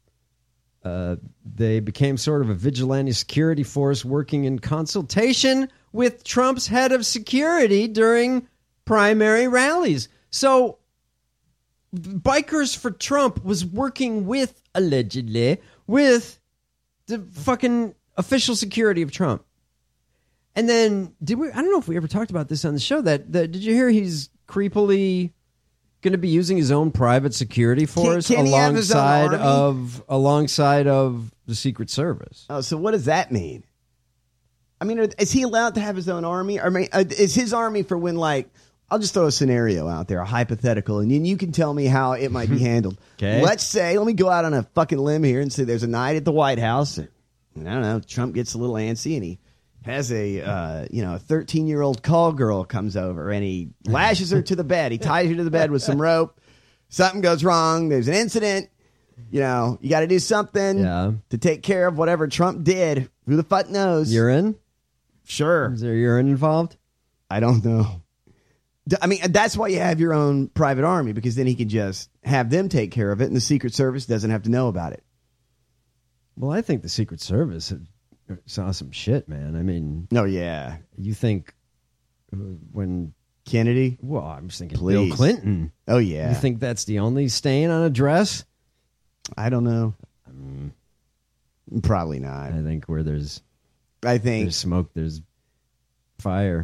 They became sort of a vigilante security force working in consultation with Trump's head of security during primary rallies. So Bikers for Trump was working with, allegedly, with the fucking official security of Trump. And then, I don't know if we ever talked about this on the show, did you hear he's creepily going to be using his own private security force alongside of the Secret Service? Oh, so what does that mean? I mean, is he allowed to have his own army? I mean, is his army for when, I'll just throw a scenario out there, a hypothetical, and you can tell me how it might be handled. Okay. Let me go out on a fucking limb here and say there's a night at the White House. And, I don't know, Trump gets a little antsy and he has a 13-year-old call girl comes over and he lashes her to the bed. He ties her to the bed with some rope. Something goes wrong. There's an incident. You got to do something to take care of whatever Trump did. Who the fuck knows? Urine? Sure. Is there urine involved? I don't know. I mean, that's why you have your own private army, because then he can just have them take care of it and the Secret Service doesn't have to know about it. Well, I think the Secret Service saw some shit, man. I mean... Oh, yeah. You think when... Kennedy? Well, I'm just thinking Bill Clinton. Oh, yeah. You think that's the only stain on a dress? I don't know. Probably not. I think where there's smoke, there's fire.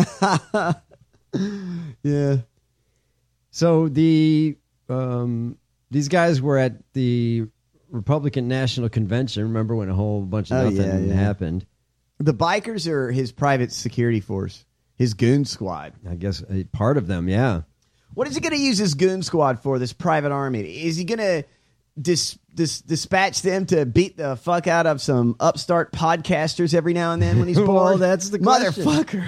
Yeah. So these guys were at the Republican National Convention. Remember when a whole bunch of nothing happened? The bikers are his private security force, his goon squad. I guess part of them, yeah. What is he going to use his goon squad for, this private army? Is he going to dispatch them to beat the fuck out of some upstart podcasters every now and then when he's bored? Well, that's the question. Motherfucker.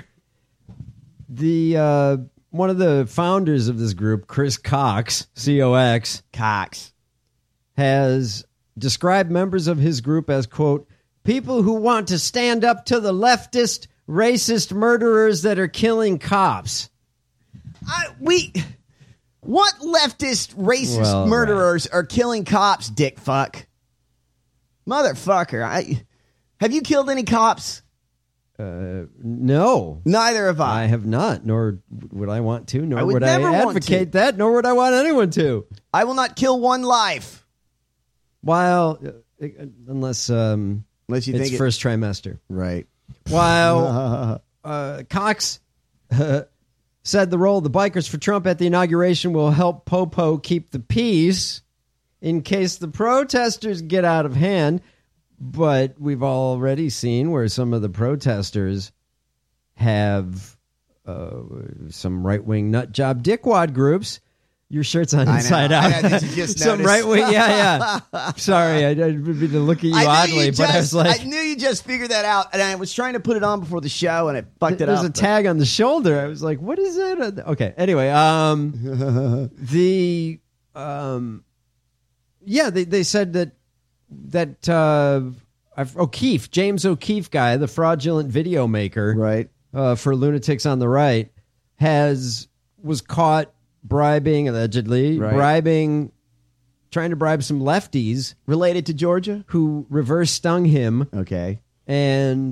The one of the founders of this group, Chris Cox, Cox, has described members of his group as, quote, people who want to stand up to the leftist, racist murderers that are killing cops. What leftist, racist murderers are killing cops, dick fuck? Motherfucker. Have you killed any cops? No. Neither have I. I have not, nor would I want to, nor would I never advocate that, nor would I want anyone to. I will not kill one life. While, unless you think it's first trimester. Right. While Cox said the role of the bikers for Trump at the inauguration will help Popo keep the peace in case the protesters get out of hand. But we've already seen where some of the protesters have some right-wing nut job dickwad groups. Your shirt's on inside out. Some right-wing, yeah. Sorry, I didn't mean to look at you oddly, but I was like... I knew you just figured that out, and I was trying to put it on before the show, and I fucked it up. There's a tag on the shoulder. I was like, what is that? Okay, anyway, they said that O'Keefe, James O'Keefe guy, the fraudulent video maker, right, for Lunatics on the Right, was caught allegedly trying to bribe some lefties related to Georgia who reverse stung him. Okay, and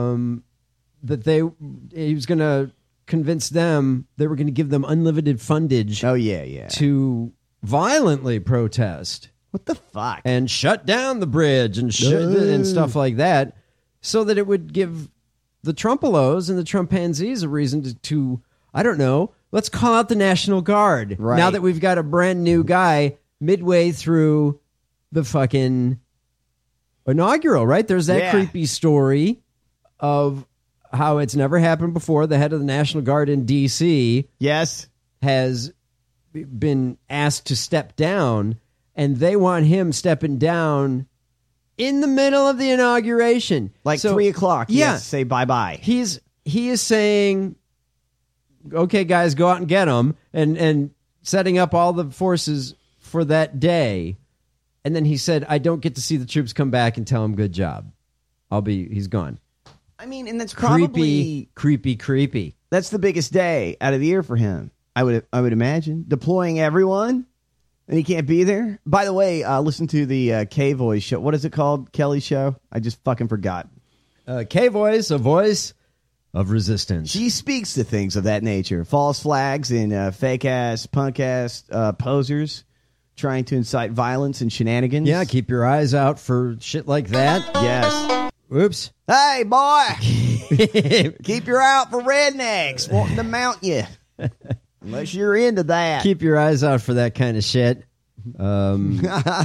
that he was going to convince them they were going to give them unlimited fundage. Oh yeah, to violently protest. What the fuck? And shut down the bridge and stuff like that, so that it would give the Trumpelos and the Trumpanzees a reason to I don't know, let's call out the National Guard. Right. Now that we've got a brand new guy midway through the fucking inaugural, right? There's that creepy story of how it's never happened before. The head of the National Guard in D.C. has been asked to step down, and they want him stepping down in the middle of the inauguration. Like 3 o'clock. Yeah. Say bye-bye. He is saying, okay, guys, go out and get them, and setting up all the forces for that day. And then he said, I don't get to see the troops come back and tell them good job. He's gone. I mean, and that's probably creepy. That's the biggest day out of the year for him. I would imagine deploying everyone, and he can't be there. By the way, listen to the K-Voice show. What is it called? Kelly's show? I just fucking forgot. K-Voice, a voice of resistance. She speaks to things of that nature. False flags and fake-ass, punk-ass posers trying to incite violence and shenanigans. Yeah, keep your eyes out for shit like that. Yes. Oops. Hey, boy. Keep your eye out for rednecks wanting to mount you. Unless you're into that. Keep your eyes out for that kind of shit. Don't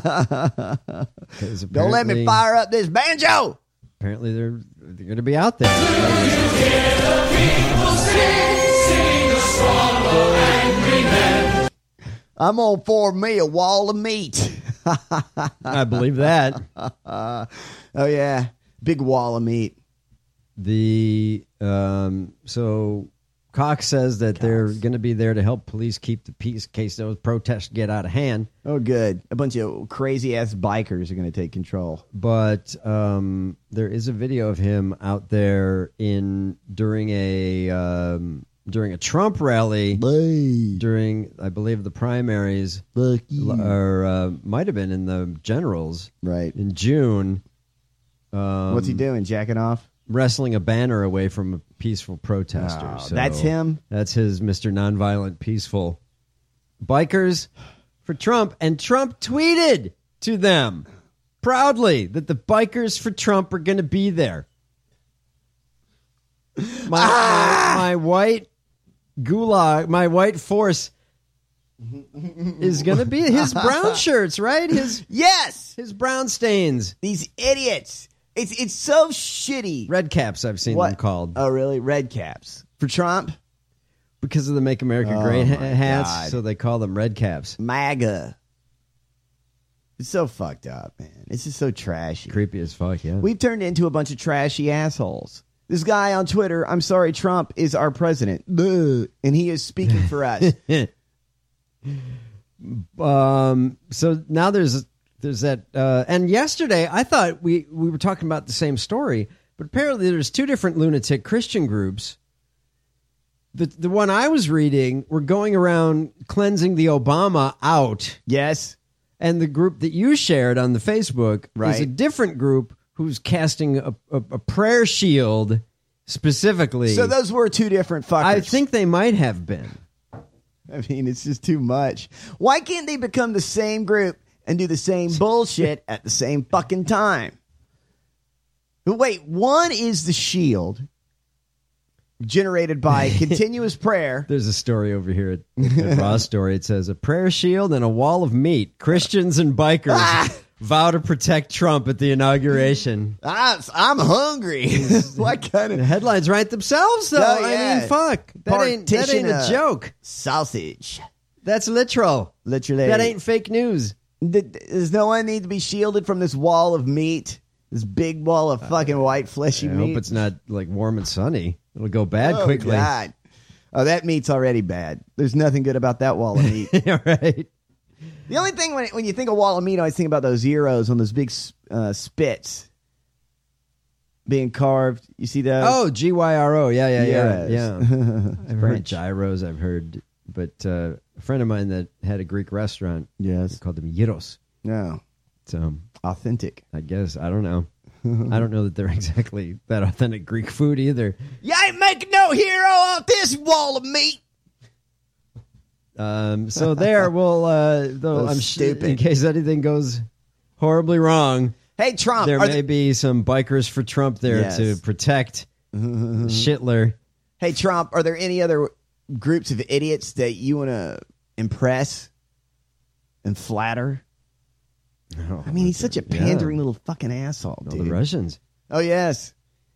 let me fire up this banjo. Apparently they're going to be out there. I'm on for me a wall of meat. I believe that. Oh, yeah. Big wall of meat. So Cox says that they're going to be there to help police keep the peace in case those protests get out of hand. Oh, good. A bunch of crazy-ass bikers are going to take control. But there is a video of him out there during a Trump rally during, I believe, the primaries, or might have been in the generals, right, in June. What's he doing? Jacking off? Wrestling a banner away from a peaceful protester. Oh, that's him? That's his Mr. Nonviolent Peaceful. Bikers for Trump. And Trump tweeted to them proudly that the Bikers for Trump are going to be there. My white gulag, my white force is going to be his brown shirts, right? His brown stains. These idiots. It's so shitty. Red caps, I've seen them called. Oh, really? Red caps. For Trump? Because of the Make America Great hats, so they call them red caps. MAGA. It's so fucked up, man. It's just so trashy. Creepy as fuck, yeah. We've turned into a bunch of trashy assholes. This guy on Twitter, I'm sorry, Trump is our president. And he is speaking for us. So now there's that, and yesterday I thought we were talking about the same story, but apparently there's two different lunatic Christian groups. The one I was reading were going around cleansing the Obama out. Yes. And the group that you shared on the Facebook right. is a different group who's casting a prayer shield specifically. So those were two different fuckers. I think they might have been. I mean, it's just too much. Why can't they become the same group and do the same bullshit at the same fucking time? Wait, one is the shield generated by continuous prayer. There's a story over here at Ross Story. It says, a prayer shield and a wall of meat. Christians and bikers vow to protect Trump at the inauguration. I'm hungry. What kind of... The headlines write themselves, though. Oh, yeah. I mean, fuck. That ain't a joke. Sausage. That's literal. Literally. That ain't fake news. Does no one need to be shielded from this wall of meat? This big wall of fucking white fleshy meat? I hope it's not like warm and sunny. It'll go bad quickly. God. Oh, that meat's already bad. There's nothing good about that wall of meat. Right. The only thing when you think of wall of meat, I always think about those gyros on those big spits being carved. You see those? Oh, GYRO. Yeah. I've heard French. gyros. I've heard, but a friend of mine that had a Greek restaurant, called them gyros. No, so authentic. I guess I don't know. I don't know that they're exactly that authentic Greek food either. You ain't making no hero off this wall of meat. So there, we'll. Though I'm stupid. In case anything goes horribly wrong. Hey, Trump. There may be some bikers for Trump there to protect Shitler. Hey, Trump. Are there any other groups of idiots that you want to impress and flatter? Oh, I mean, he's such a pandering little fucking asshole, dude. The Russians. Oh yes.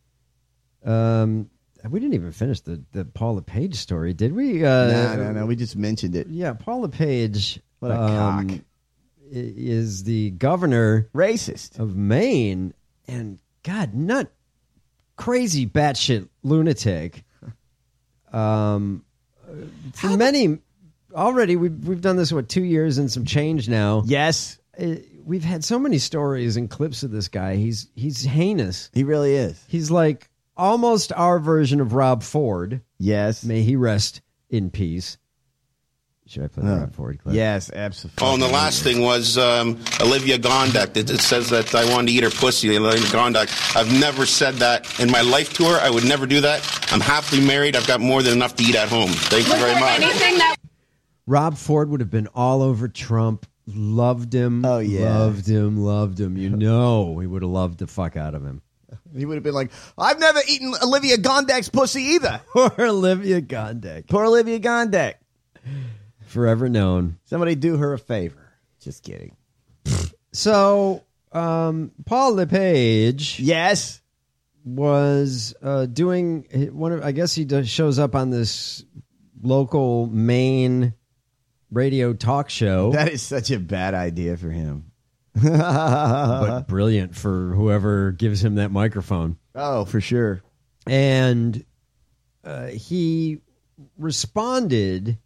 We didn't even finish the Paul LePage story, did we? No. We just mentioned it. Yeah, Paul LePage. What a cock. Is the governor racist of Maine, and God, not crazy batshit lunatic. For many already, we've done this 2 years and some change now. Yes. We've had so many stories and clips of this guy. He's heinous. He really is. He's like almost our version of Rob Ford. Yes. May he rest in peace. Should I play the Rob Ford clip? Yes, absolutely. Oh, and the last thing was Olivia Gondek. It says that I wanted to eat her pussy. Olivia Gondek. I've never said that in my life to her. I would never do that. I'm happily married. I've got more than enough to eat at home. Thank you very much. Rob Ford would have been all over Trump. Loved him. Oh, yeah. Loved him. You know he would have loved the fuck out of him. He would have been like, I've never eaten Olivia Gondek's pussy either. Poor Olivia Gondek. Poor Olivia Gondek. Forever known. Somebody do her a favor. Just kidding. So, Paul LePage. Yes. Was doing one of, I guess he shows up on this local Maine radio talk show. That is such a bad idea for him. But brilliant for whoever gives him that microphone. Oh, for sure. And he responded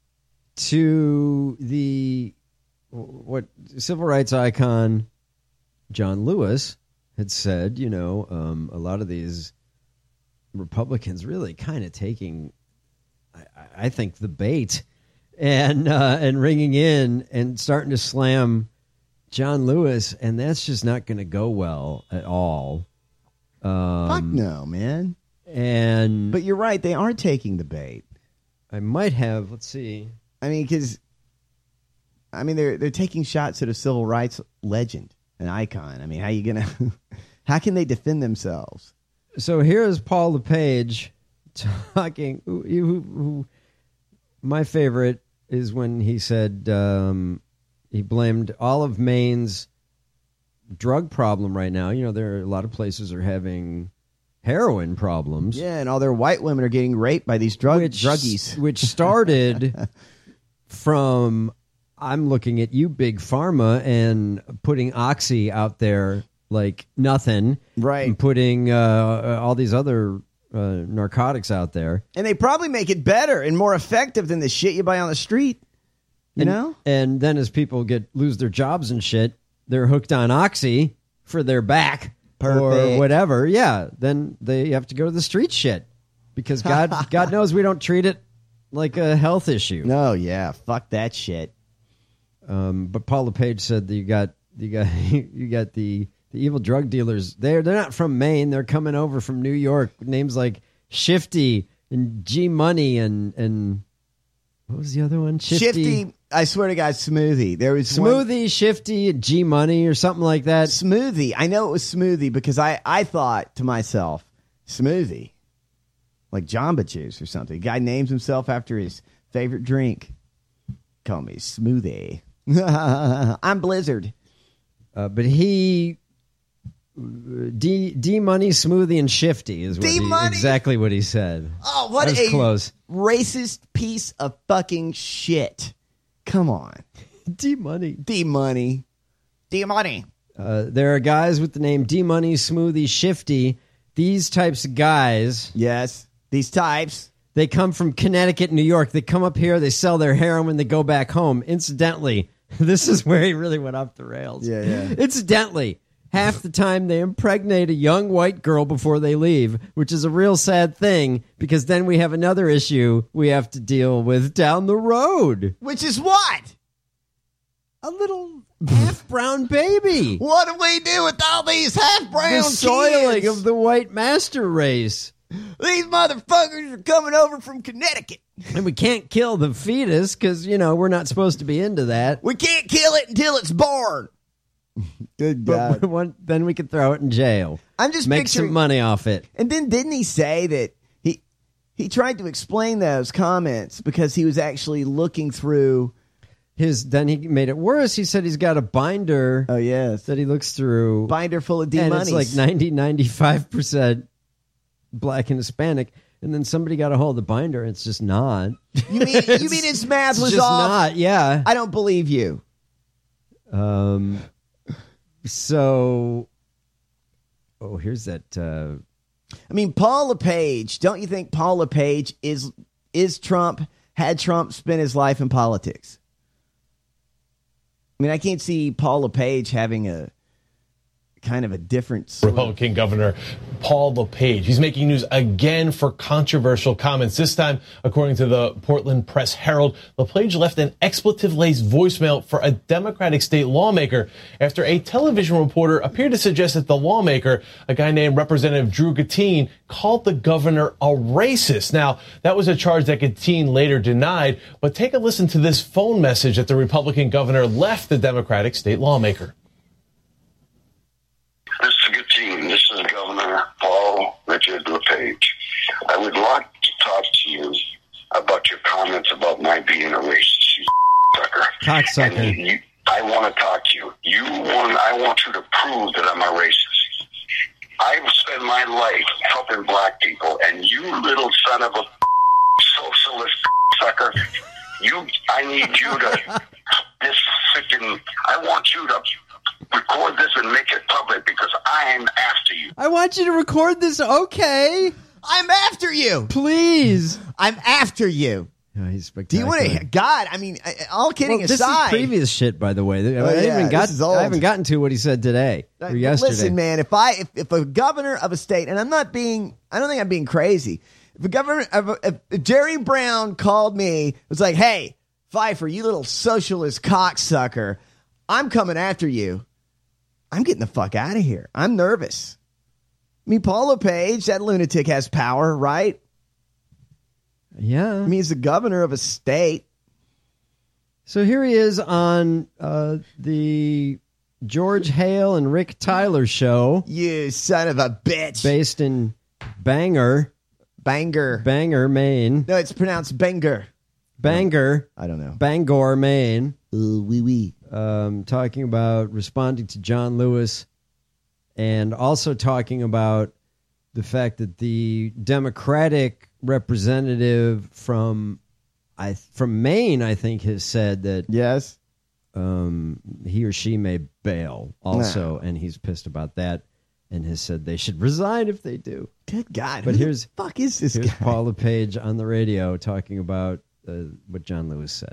to what civil rights icon John Lewis had said, a lot of these Republicans really kind of taking, I think, the bait and ringing in and starting to slam John Lewis, and that's just not going to go well at all. Fuck no, man. But you're right, they are taking the bait. I might have, let's see. They're taking shots at a civil rights legend, an icon. I mean, how can they defend themselves? So here's Paul LePage talking. Who my favorite is when he said he blamed all of Maine's drug problem right now. There are a lot of places are having heroin problems. Yeah, and all their white women are getting raped by these druggies. Which started from, I'm looking at you, Big Pharma, and putting Oxy out there like nothing. Right. And putting all these other narcotics out there. And they probably make it better and more effective than the shit you buy on the street. You know? And then as people lose their jobs and shit, they're hooked on Oxy for their back. Perfect. Or whatever. Yeah. Then they have to go to the street shit. Because God knows we don't treat it like a health issue. No, yeah. Fuck that shit. But Paul LePage said that you got the evil drug dealers. They're not from Maine. They're coming over from New York. Names like Shifty and G Money and what was the other one? Shifty I swear to God, Smoothie. There was Smoothie, Shifty, G Money, or something like that. Smoothie. I know it was Smoothie because I thought to myself, Smoothie, like Jamba Juice or something. The guy names himself after his favorite drink. Call me Smoothie. I'm Blizzard. But he D Money, Smoothie, and Shifty is exactly what he said. Oh, what that was a close. Racist piece of fucking shit. Come on. D Money. D Money. D Money. There are guys with the name D Money, Smoothie, Shifty. These types of guys. Yes. These types. They come from Connecticut, New York. They come up here, they sell their heroin, they go back home. Incidentally, this is where he really went off the rails. Yeah. Incidentally, half the time they impregnate a young white girl before they leave, which is a real sad thing because then we have another issue we have to deal with down the road. Which is what? A little half-brown baby. What do we do with all these half-brown The soiling kids? of the white master race. These motherfuckers are coming over from Connecticut. And we can't kill the fetus because, we're not supposed to be into that. We can't kill it until it's born. Good God. But then we could throw it in jail. I'm just make picturing some money off it. And then didn't he say that he tried to explain those comments because he was actually looking through then he made it worse. He said he's got a binder. Oh, yes. That he looks through. Binder full of and D-monies. it's like 95% black and Hispanic. And then somebody got a hold of the binder and it's just not. You mean his math was just off? Not, yeah. I don't believe you. So, here's that. Paul LePage. Don't you think Paul LePage is Trump? Had Trump spent his life in politics? I can't see Paul LePage having a kind of a different Republican Governor Paul LePage. He's making news again for controversial comments. This time, according to the Portland Press Herald, LePage left an expletive-laced voicemail for a Democratic state lawmaker after a television reporter appeared to suggest that the lawmaker, a guy named Representative Drew Gatine, called the governor a racist. Now, that was a charge that Gatine later denied, but take a listen to this phone message that the Republican governor left the Democratic state lawmaker. Mr. Gatine, this is Governor Paul Richard LePage. I would like to talk to you about your comments about my being a racist, you sucker. Cocksucker. I want to talk to you. I want you to prove that I'm a racist. I've spent my life helping black people, and you little son of a socialist sucker, I need you to, I want you to record this and make it public because I am after you. I want you to record this. Okay. I'm after you. Please. I'm after you. Oh, he's spectacular. Do you want to? God, all kidding aside. This is previous shit, by the way. I haven't gotten to what he said today or yesterday. Listen, man, if a governor of a state, and I don't think I'm being crazy. If Jerry Brown called me, was like, hey, Pfeiffer, you little socialist cocksucker, I'm coming after you. I'm getting the fuck out of here. I'm nervous. Paul LePage, that lunatic has power, right? Yeah. He's the governor of a state. So here he is on the George Hale and Rick Tyler show. You son of a bitch. Based in Bangor, Maine. No, it's pronounced Bangor. Bangor. I don't know. Bangor, Maine. Oui. Talking about responding to John Lewis and also talking about the fact that the Democratic representative from Maine, I think, has said that yes, he or she may bail also, and he's pissed about that and has said they should resign if they do. Good God. But who the fuck is this guy? Paul LePage on the radio talking about what John Lewis said.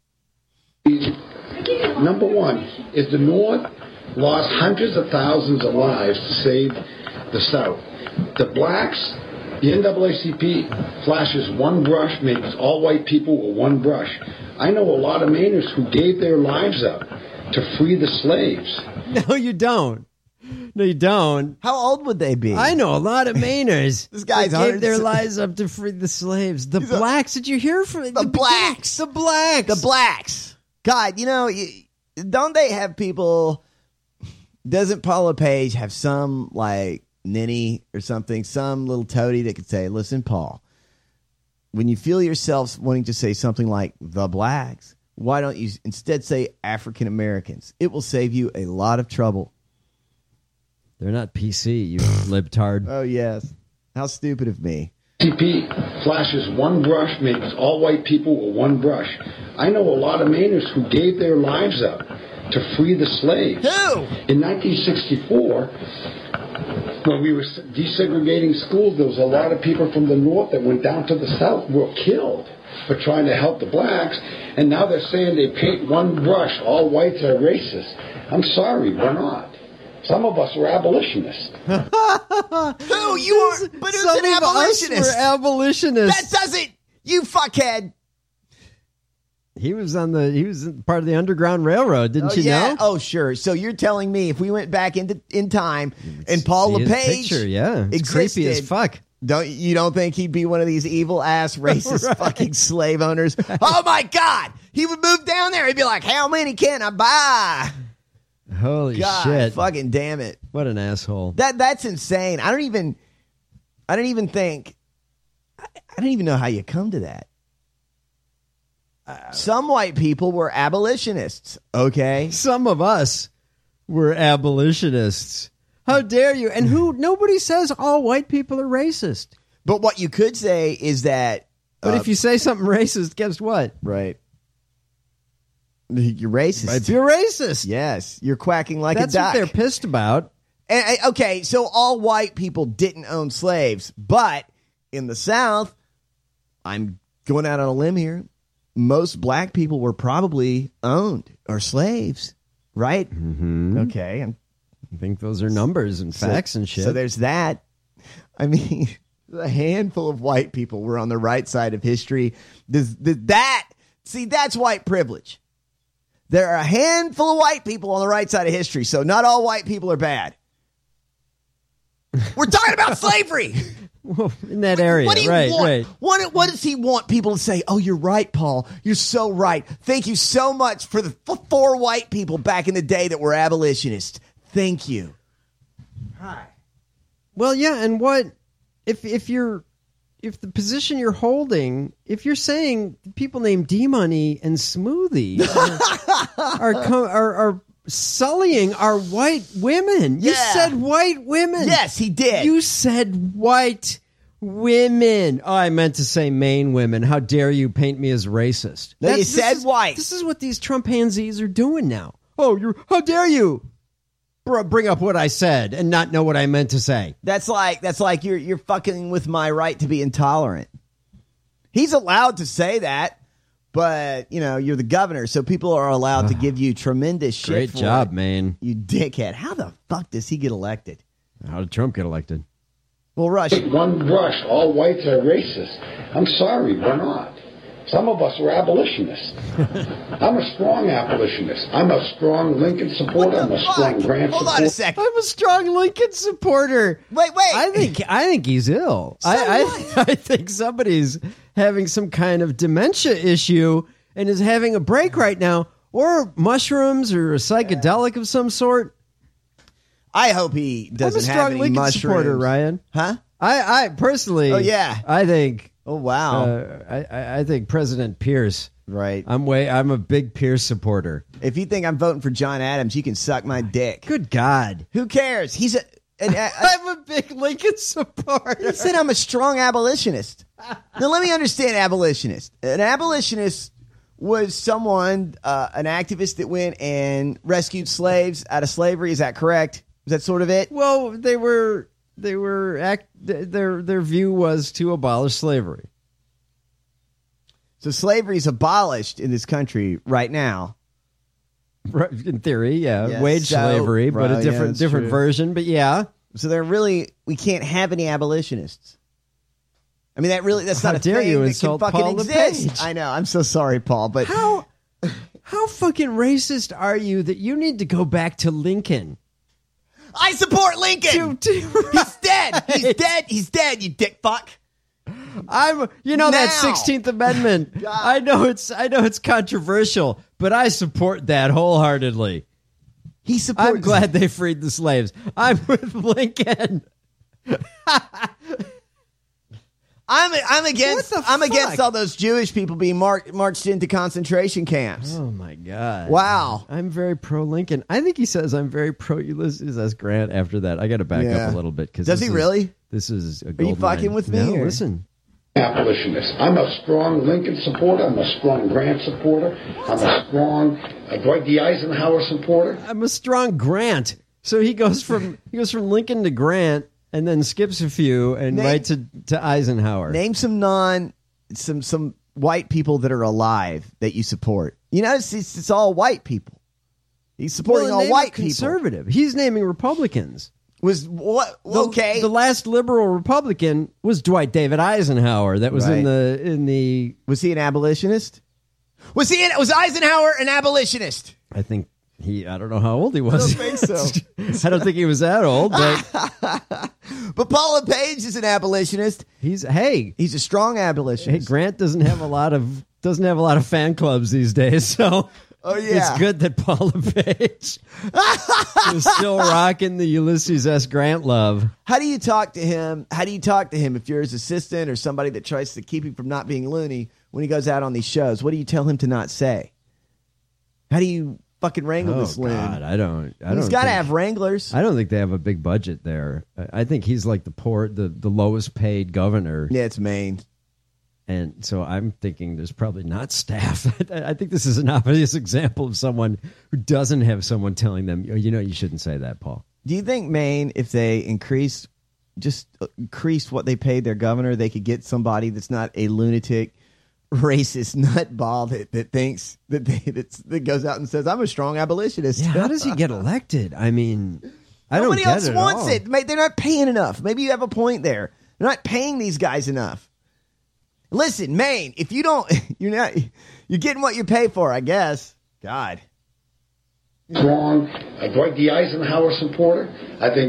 Number one is the North lost hundreds of thousands of lives to save the South. The blacks, the NAACP flashes one brush, makes all white people with one brush. I know a lot of Mainers who gave their lives up to free the slaves. No, you don't. No, you don't. How old would they be? I know a lot of Mainers. This guy's gave their lives up to free the slaves. The blacks. Did you hear from the blacks? The blacks. The blacks. God, don't they have people? Doesn't Paula Page have some like ninny or something, some little toady that could say, "Listen, Paul, when you feel yourself wanting to say something like the blacks, why don't you instead say African Americans? It will save you a lot of trouble." They're not PC, you libtard. Oh, yes. How stupid of me. CP flashes one brush, makes all white people with one brush. I know a lot of Mainers who gave their lives up to free the slaves. Who? In 1964, when we were desegregating schools, there was a lot of people from the North that went down to the South, were killed for trying to help the blacks. And now they're saying they paint one brush, all whites are racist. I'm sorry, we're not. Some of us were abolitionists. Who? You are? But who's an abolitionist? We're abolitionists. That doesn't. You fuckhead. He was part of the Underground Railroad, didn't you know? Oh, sure. So you're telling me if we went back in time and Paul LePage, picture, yeah, it's creepy as fuck. You don't think he'd be one of these evil ass racist fucking slave owners? Oh my God, he would move down there. He'd be like, "How many can I buy?" Holy God, shit! Fucking damn it! What an asshole. That's insane. I don't even know how you come to that. Some white people were abolitionists. Okay, some of us were abolitionists. How dare you? And nobody says all white people are racist. But what you could say is that. But if you say something racist, guess what? Right. You're racist. Right, you're racist. Yes, you're quacking like a duck. That's what they're pissed about. And, okay, so all white people didn't own slaves, but in the South, I'm going out on a limb here, most black people were probably owned or slaves, right? Mm-hmm. Okay. I think those are numbers and facts and shit. So there's that. I mean, a handful of white people were on the right side of history. That's white privilege. There are a handful of white people on the right side of history, so not all white people are bad. We're talking about slavery. Well, in that area, what do you right, want? right. What does he want people to say? Oh, you're right, Paul. You're so right. Thank you so much for the 4 white people back in the day that were abolitionists. Thank you. Hi. Well, yeah, and what if the position you're holding, if you're saying people named D-Money and Smoothie are sullying our white women. You said white women. Yes, he did. You said white women. Oh, I meant to say Maine women. How dare you paint me as racist? No, you said white. This is what these Trump pansies are doing now. Oh, how dare you bring up what I said and not know what I meant to say? That's like you're fucking with my right to be intolerant. He's allowed to say that. But, you're the governor, so people are allowed to give you tremendous shit. Great job, man. You dickhead. How the fuck does he get elected? How did Trump get elected? Well, Rush. One brush, all whites are racist. I'm sorry, we're not. Some of us were abolitionists. I'm a strong abolitionist. I'm a strong Lincoln supporter. I'm a strong Grant supporter. Hold on a second. I'm a strong Lincoln supporter. Wait. I think he's ill. So I think somebody's having some kind of dementia issue and is having a break right now, or mushrooms or a psychedelic of some sort. I hope he doesn't have any Lincoln mushrooms. Supporter, Ryan. Huh? I personally. Oh yeah. I think. Oh wow. I think President Pierce. Right. I'm a big Pierce supporter. If you think I'm voting for John Adams, you can suck my dick. Good God. Who cares? I'm a big Lincoln supporter. He said I'm a strong abolitionist. Now let me understand abolitionist. An abolitionist was someone, an activist that went and rescued slaves out of slavery. Is that correct? Is that sort of it? Well, their view was to abolish slavery. So slavery is abolished in this country right now. In theory, yeah. Yes, Wage slavery, but a different version, but yeah. So we can't have any abolitionists. I mean, that's not a dare thing you that insult can fucking Paul exist. LePage. I know. I'm so sorry, Paul, but how fucking racist are you that you need to go back to Lincoln? I support Lincoln. He's dead. He's dead. He's dead. You dick fuck. That 16th Amendment. I know it's controversial, but I support that wholeheartedly. I'm glad they freed the slaves. I'm with Lincoln. I'm against all those Jewish people being marched into concentration camps. Oh my God! Wow, I'm very pro Lincoln. I think he says I'm very pro Ulysses S. Grant. After that, I got to back up a little bit because does he really? This is a Are you fucking with me? No, or? listen. Abolitionist. I'm a strong Lincoln supporter. I'm a strong Grant supporter. I'm a strong Dwight D. Eisenhower supporter. I'm a strong Grant. So he goes from Lincoln to Grant. And then skips a few and right to Eisenhower. Name some some white people that are alive that you support. You know, it's all white people. He's supporting all white people. Conservative. He's naming Republicans. Was what? Okay. The last liberal Republican was Dwight David Eisenhower. That was in the. Was he an abolitionist? Was Eisenhower an abolitionist? I think. I don't know how old he was. I don't think so. I don't think he was that old, but Paul LePage is an abolitionist. He's a strong abolitionist. Hey, Grant doesn't have a lot of fan clubs these days, so it's good that Paul LePage is still rocking the Ulysses S. Grant love. How do you talk to him? If you're his assistant or somebody that tries to keep him from not being loony when he goes out on these shows? What do you tell him to not say? How do you fucking wrangle this loon? God, I don't. He's got to have wranglers. I don't think they have a big budget there. I think he's like the lowest paid governor. Yeah, it's Maine. And so I'm thinking there's probably not staff. I think this is an obvious example of someone who doesn't have someone telling them, you shouldn't say that, Paul. Do you think Maine, if they increased what they paid their governor, they could get somebody that's not a lunatic, racist nutball that thinks that goes out and says, I'm a strong abolitionist? Yeah, how does he get elected? I mean, nobody don't get else it wants all. it. They're not paying enough. Maybe you have a point there. They're not paying these guys enough. Listen, Maine, if you don't, you're getting what you pay for, I guess. God. Strong Dwight D. Eisenhower supporter. I think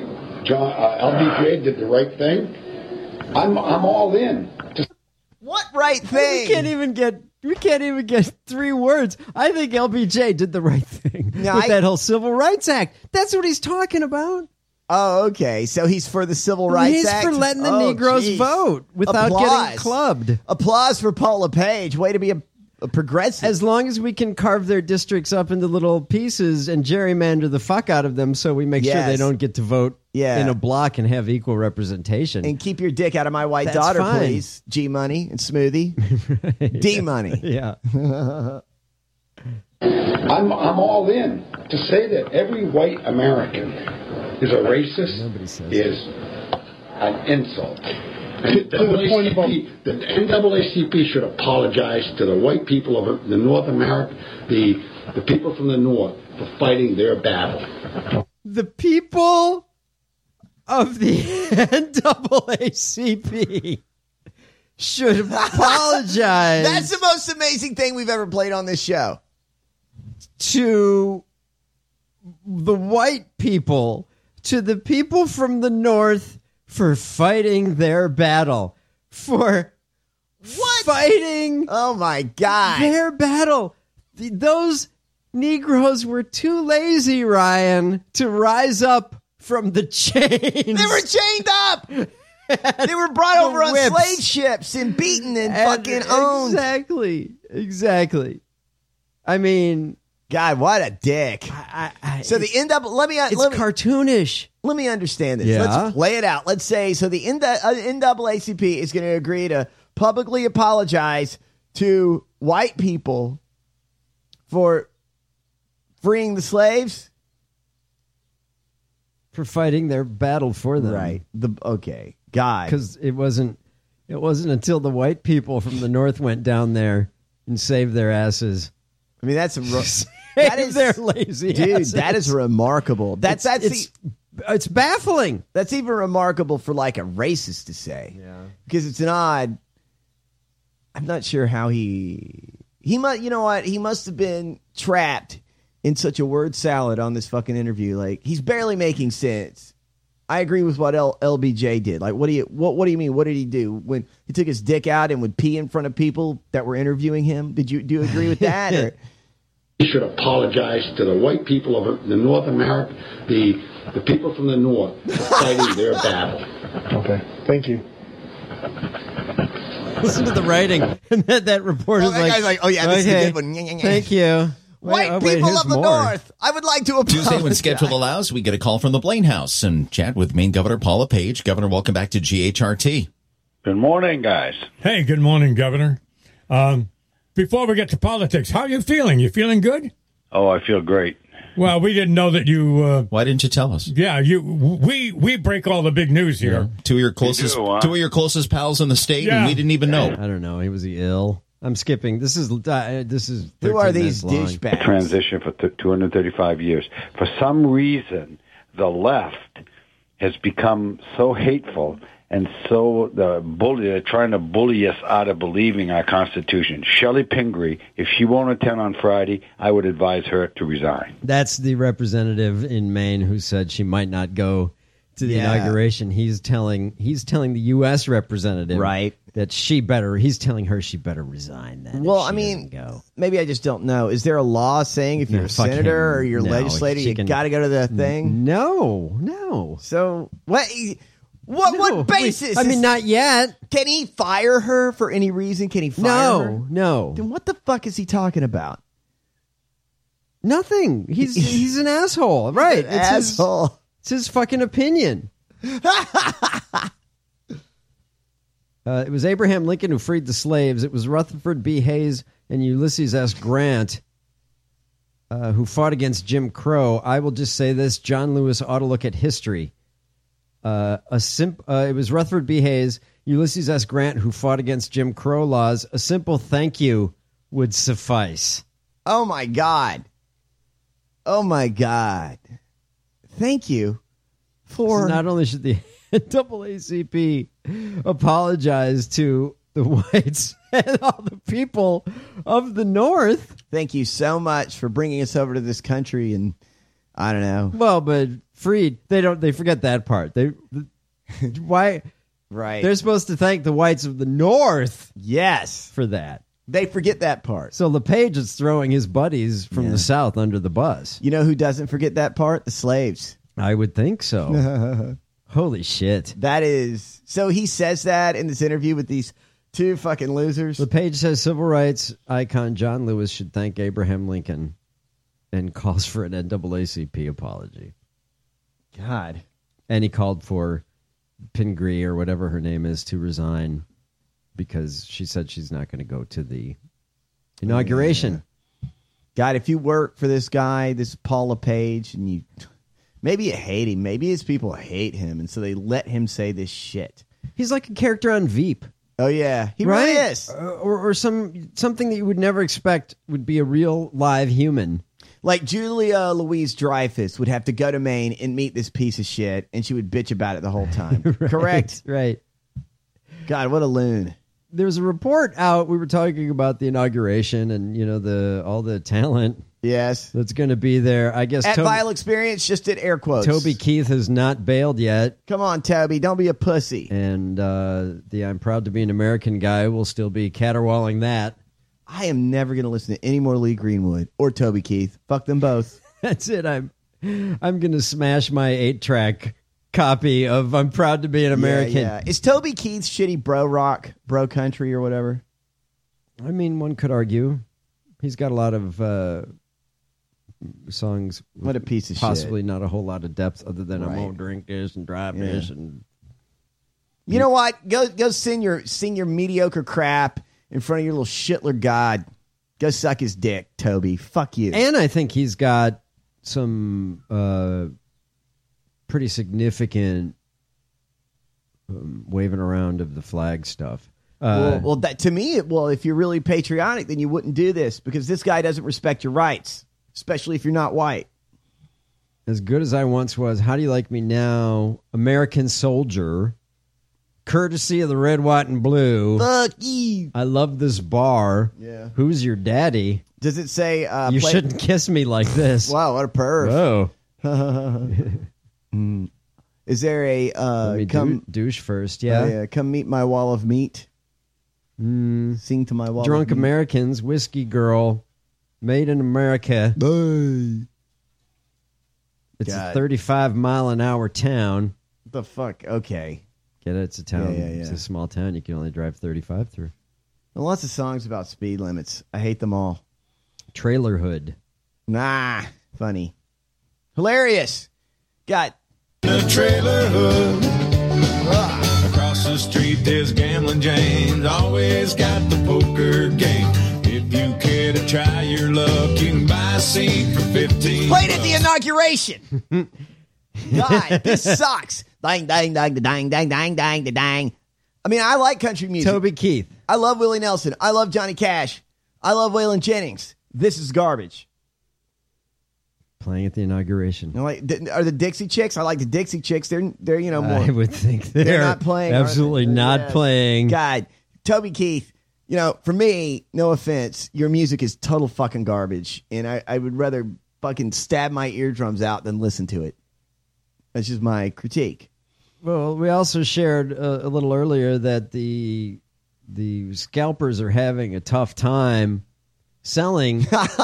LBJ did the right thing. I'm all in. What right thing? We can't even get 3 words. I think LBJ did the right thing with that whole Civil Rights Act. That's what he's talking about. Oh, okay. So he's for the Civil Rights Act? He's for letting the Negroes vote without getting clubbed. Applause for Paul LePage. Way to be a progressive. As long as we can carve their districts up into little pieces and gerrymander the fuck out of them so we make sure they don't get to vote in a block and have equal representation. And keep your dick out of my white That's daughter, fine. please. G-Money and Smoothie. D-Money. Yeah. I'm all in. To say that every white American is a racist is an insult. The NAACP should apologize to the white people of the North America, the people from the North, for fighting their battle. The people of the NAACP should apologize. That's the most amazing thing we've ever played on this show. To the white people, to the people from the North, for fighting their battle. For fighting oh my God. their battle. Those Negroes were too lazy, Ryan, to rise up from the chains. They were chained up. They were brought over on slave ships and beaten and fucking owned. Exactly. I mean, God, what a dick. So the it's cartoonish. Let me understand this. Yeah. Let's play it out. Let's say, so the NAACP is going to agree to publicly apologize to white people for freeing the slaves? For fighting their battle for them. Right. Okay. God. Because it wasn't until the white people from the North went down there and saved their asses. I mean, that is their lazy dude. asses. That is remarkable. It's baffling. That's even remarkable for like a racist to say. Yeah, because it's an odd. I'm not sure how he must. You know what? He must have been trapped in such a word salad on this fucking interview. Like he's barely making sense. I agree with what LBJ did. Like, what do you mean? What did he do when he took his dick out and would pee in front of people that were interviewing him? Do you agree with that? Or He should apologize to the white people of the North America, the people from the North fighting their battle. Okay, thank you. Listen to the writing. And that reporter's that guy's like, oh yeah, this is a good one. Thank you. White people of the North, I would like to apologize. Tuesday, when schedule allows, we get a call from the Blaine House and chat with Maine Governor Paula Page. Governor, welcome back to GHRT. Good morning, guys. Hey, good morning, Governor. Before we get to politics, how are you feeling? You feeling good? Oh, I feel great. Well, we didn't know that you... Why didn't you tell us? Yeah, we break all the big news here. Yeah. Two of your closest pals in the state, and we didn't even know. I don't know. Was he ill? I'm skipping. This is who are these douchebags? Transition for 235 years. For some reason, the left has become so hateful and so they're trying to bully us out of believing our Constitution. Shelley Pingree, if she won't attend on Friday, I would advise her to resign. That's the representative in Maine who said she might not go to the inauguration. He's telling the U.S. representative that he's telling her she better resign then. Well, I mean, maybe I just don't know. Is there a law saying if you're a senator or you're a legislator, you got to go to the thing? No. So what basis? I mean, not yet. Can he fire her for any reason? Can he fire her? No. Then what the fuck is he talking about? Nothing. He's an asshole. Right. It's asshole. It's his fucking opinion. It was Abraham Lincoln who freed the slaves. It was Rutherford B. Hayes and Ulysses S. Grant who fought against Jim Crow. I will just say this. John Lewis ought to look at history. It was Rutherford B. Hayes, Ulysses S. Grant who fought against Jim Crow laws. A simple thank you would suffice. Oh, my God. Thank you for... So not only should the NAACP apologize to the whites and all the people of the North. Thank you so much for bringing us over to this country and I don't know. Well, but freed, they forget that part. Why? Right. They're supposed to thank the whites of the North. Yes. For that. They forget that part. So LePage is throwing his buddies from the South under the bus. You know who doesn't forget that part? The slaves. I would think so. Holy shit. That is... So he says that in this interview with these two fucking losers? LePage says civil rights icon John Lewis should thank Abraham Lincoln and calls for an NAACP apology. God. And he called for Pingree or whatever her name is to resign because she said she's not going to go to the inauguration. Yeah. God, if you work for this guy, this Paul LePage, and you... Maybe you hate him. Maybe his people hate him, and so they let him say this shit. He's like a character on Veep. Oh, yeah. He really is. Or something that you would never expect would be a real live human. Like Julia Louis-Dreyfus would have to go to Maine and meet this piece of shit, and she would bitch about it the whole time. Right, correct? Right. God, what a loon. There was a report out. We were talking about the inauguration and, all the talent. Yes. That's going to be there. I guess At Vile Experience just did air quotes. Toby Keith has not bailed yet. Come on, Toby. Don't be a pussy. And the I'm Proud to Be an American guy will still be caterwauling that. I am never going to listen to any more Lee Greenwood or Toby Keith. Fuck them both. That's it. I'm going to smash my 8-track copy of I'm Proud to Be an American. Yeah. Is Toby Keith's shitty bro rock, bro country or whatever? I mean, one could argue. He's got a lot of songs. What a piece of possibly shit. Not a whole lot of depth other than I won't drink this and drive this. And you know what? Go sing your mediocre crap in front of your little shitler god. Go suck his dick, Toby. Fuck you. And I think he's got some pretty significant waving around of the flag stuff. That to me, if you're really patriotic, then you wouldn't do this because this guy doesn't respect your rights, especially if you're not white. As good as I once was, how do you like me now? American soldier, courtesy of the red, white, and blue. Fuck you. I love this bar. Yeah. Who's your daddy? Does it say... you shouldn't kiss me like this. Wow, what a perv. Whoa. Is there a... come douche first, yeah? Come meet my wall of meat. Sing to my wall Drunk of meat. Americans, Whiskey Girl, Made in America. It's God. a 35-mile-an-hour town. What the fuck? Okay. Get it? It's a town. Yeah. It's a small town. You can only drive 35 through. And lots of songs about speed limits. I hate them all. Trailer Hood. Nah. Funny. Hilarious. Got the trailer hood. Across the street there's Gambling James. Always got the poker game. If you care to try your luck, you can buy a seat for 15. Played at the inauguration. God, this sucks. Dang, dang, dang, dang, dang, dang, dang, dang. I mean, I like country music. Toby Keith. I love Willie Nelson. I love Johnny Cash. I love Waylon Jennings. This is garbage. Playing at the inauguration. Are the Dixie Chicks? I like the Dixie Chicks. They're more. I would think they're not playing. Absolutely not playing. God, Toby Keith. For me, no offense, your music is total fucking garbage, and I would rather fucking stab my eardrums out than listen to it. That's just my critique. Well, we also shared a little earlier that the scalpers are having a tough time selling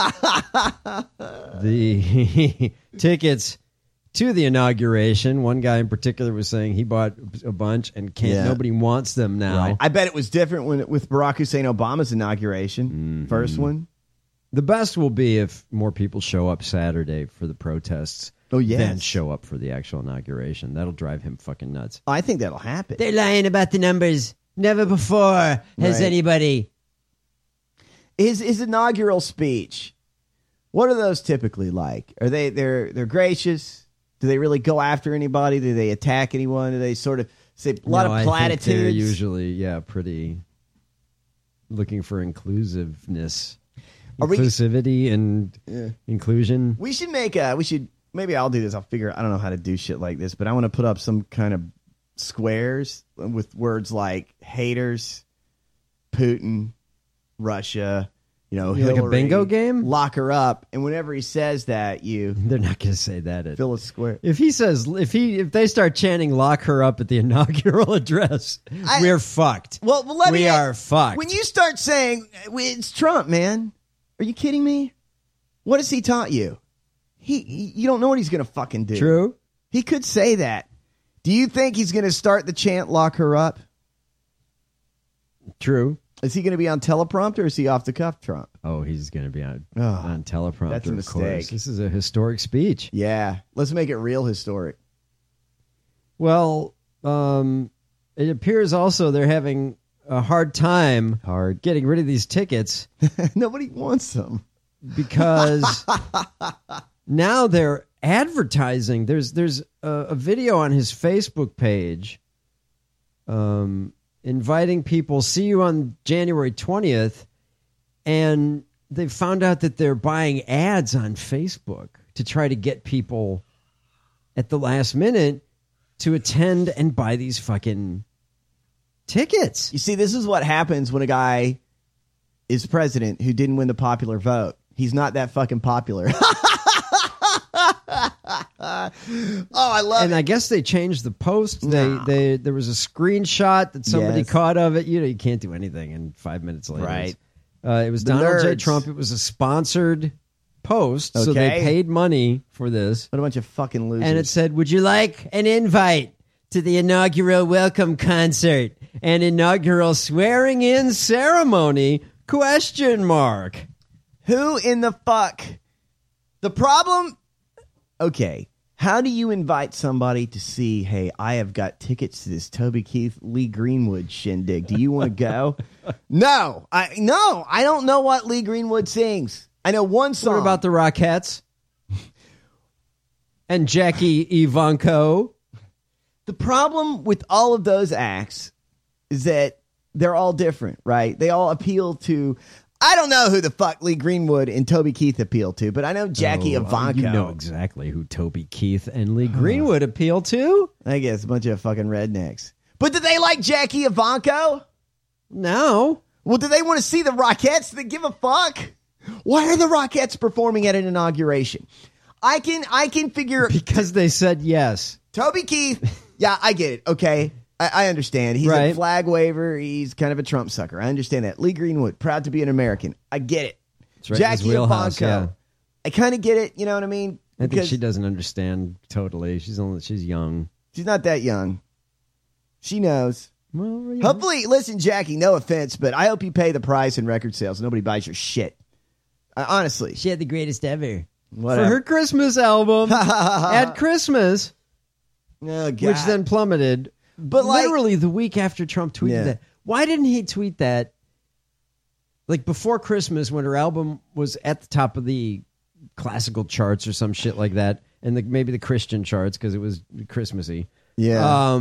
the tickets to the inauguration. One guy in particular was saying he bought a bunch and nobody wants them now. Right. I bet it was different with Barack Hussein Obama's inauguration, first one. The best will be if more people show up Saturday for the protests. Oh, yes. Then show up for the actual inauguration. That'll drive him fucking nuts. I think that'll happen. They're lying about the numbers. Never before has anybody. His inaugural speech, what are those typically like? Are they're gracious? Do they really go after anybody? Do they attack anyone? Do they sort of say a lot of platitudes? They're usually, pretty looking for inclusiveness. Inclusivity and inclusion. We should maybe I'll do this. I don't know how to do shit like this, but I want to put up some kind of squares with words like haters, Putin, Russia, Hillary, like a bingo game? Lock her up. And whenever he says that, they're not going to say that. Fill a square. If he says, if they start chanting "lock her up" at the inaugural address, we're fucked. Well, we are fucked. When you start saying it's Trump, man, are you kidding me? What has he taught you? You don't know what he's going to fucking do. True. He could say that. Do you think he's going to start the chant "lock her up"? True. Is he going to be on teleprompter or is he off the cuff Trump? Oh, he's going to be on teleprompter. That's a mistake. Of course. This is a historic speech. Yeah. Let's make it real historic. Well, it appears also they're having a hard time getting rid of these tickets. Nobody wants them. Because now they're advertising. There's a video on his Facebook page inviting people, see you on January 20th, and they found out that they're buying ads on Facebook to try to get people at the last minute to attend and buy these fucking tickets. You see, this is what happens when a guy is president who didn't win the popular vote. He's not that fucking popular. I love it. And I guess they changed the post. There was a screenshot that somebody caught of it. You can't do anything in 5 minutes later. Right. It was Donald J. Trump. It was a sponsored post, so they paid money for this. What a bunch of fucking losers. And it said, "Would you like an invite to the inaugural welcome concert and inaugural swearing-in ceremony?" ? Who in the fuck? The problem... Okay, how do you invite somebody to see, hey, I have got tickets to this Toby Keith, Lee Greenwood shindig. Do you want to go? No, I don't know what Lee Greenwood sings. I know one song. What about the Rockettes? And Jackie Ivanko? The problem with all of those acts is that they're all different, right? They all appeal to... I don't know who the fuck Lee Greenwood and Toby Keith appeal to, but I know Jackie Ivanko. You know exactly who Toby Keith and Lee Greenwood appeal to. I guess a bunch of fucking rednecks. But do they like Jackie Ivanko? No. Well, do they want to see the Rockettes? Do they give a fuck? Why are the Rockettes performing at an inauguration? I can figure... Because they said yes. Toby Keith, yeah, I get it, okay. I understand. He's a flag waver. He's kind of a Trump sucker. I understand that. Lee Greenwood, proud to be an American. I get it. It's right in his Jackie wheelhouse, Ivanko. yeah. I kind of get it. You know what I mean? I think Because she doesn't understand totally. She's young. she's not that young. She knows. Well, yeah. Hopefully, listen, Jackie, no offense, but I hope you pay the price in record sales. Nobody buys your shit. Honestly. She had the greatest ever. Whatever. For her Christmas album at Christmas, Oh, God. which then plummeted. But literally the week after Trump tweeted that. Why didn't he tweet that like before Christmas when her album was at the top of the classical charts or some shit like that, and maybe the Christian charts because it was Christmassy. Yeah.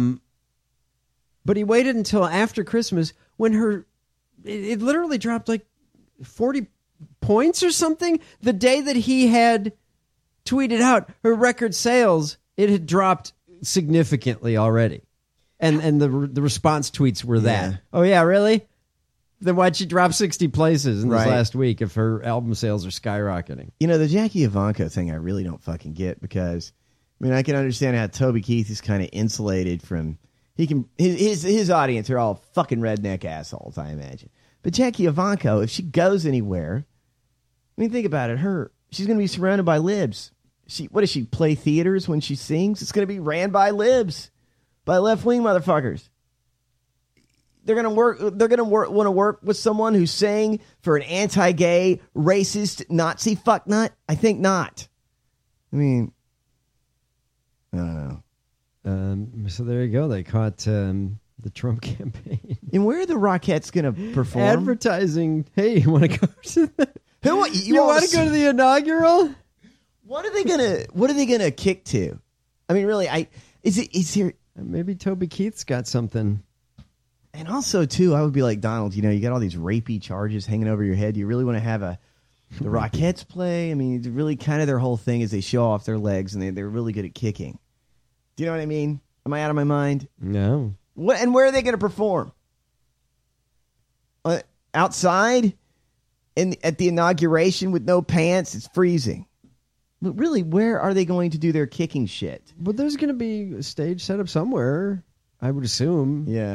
But he waited until after Christmas when it literally dropped like 40 points or something. The day that he had tweeted out her record sales, it had dropped significantly already. And the response tweets were that. Yeah. Oh, yeah, really? Then why'd she drop 60 places in this Right. last week if her album sales are skyrocketing? You know, the Jackie Ivanko thing I really don't fucking get because, I mean, I can understand how Toby Keith is kind of insulated from, his audience are all fucking redneck assholes, I imagine. But Jackie Ivanko, if she goes anywhere, I mean, think about it, she's going to be surrounded by libs. What does she play theaters when she sings? It's going to be ran by libs, by left-wing motherfuckers. They're going to want to work with someone who's saying for an anti-gay, racist, Nazi fucknut? I think not. I mean, I don't know. So there you go. They caught the Trump campaign. And where are the Rockettes going to perform? Advertising. Hey, you want to go to the... You want to go to the inaugural? What are they gonna kick to? I mean, really, is here maybe Toby Keith's got something. And also, too, I would be like, Donald, you got all these rapey charges hanging over your head. Do you really want to have the Rockettes play? I mean, really kind of their whole thing is they show off their legs and they're really good at kicking. Do you know what I mean? Am I out of my mind? No. And where are they going to perform? Outside? At the inauguration with no pants? It's freezing. But really, where are they going to do their kicking shit? But there's going to be a stage set up somewhere, I would assume. Yeah.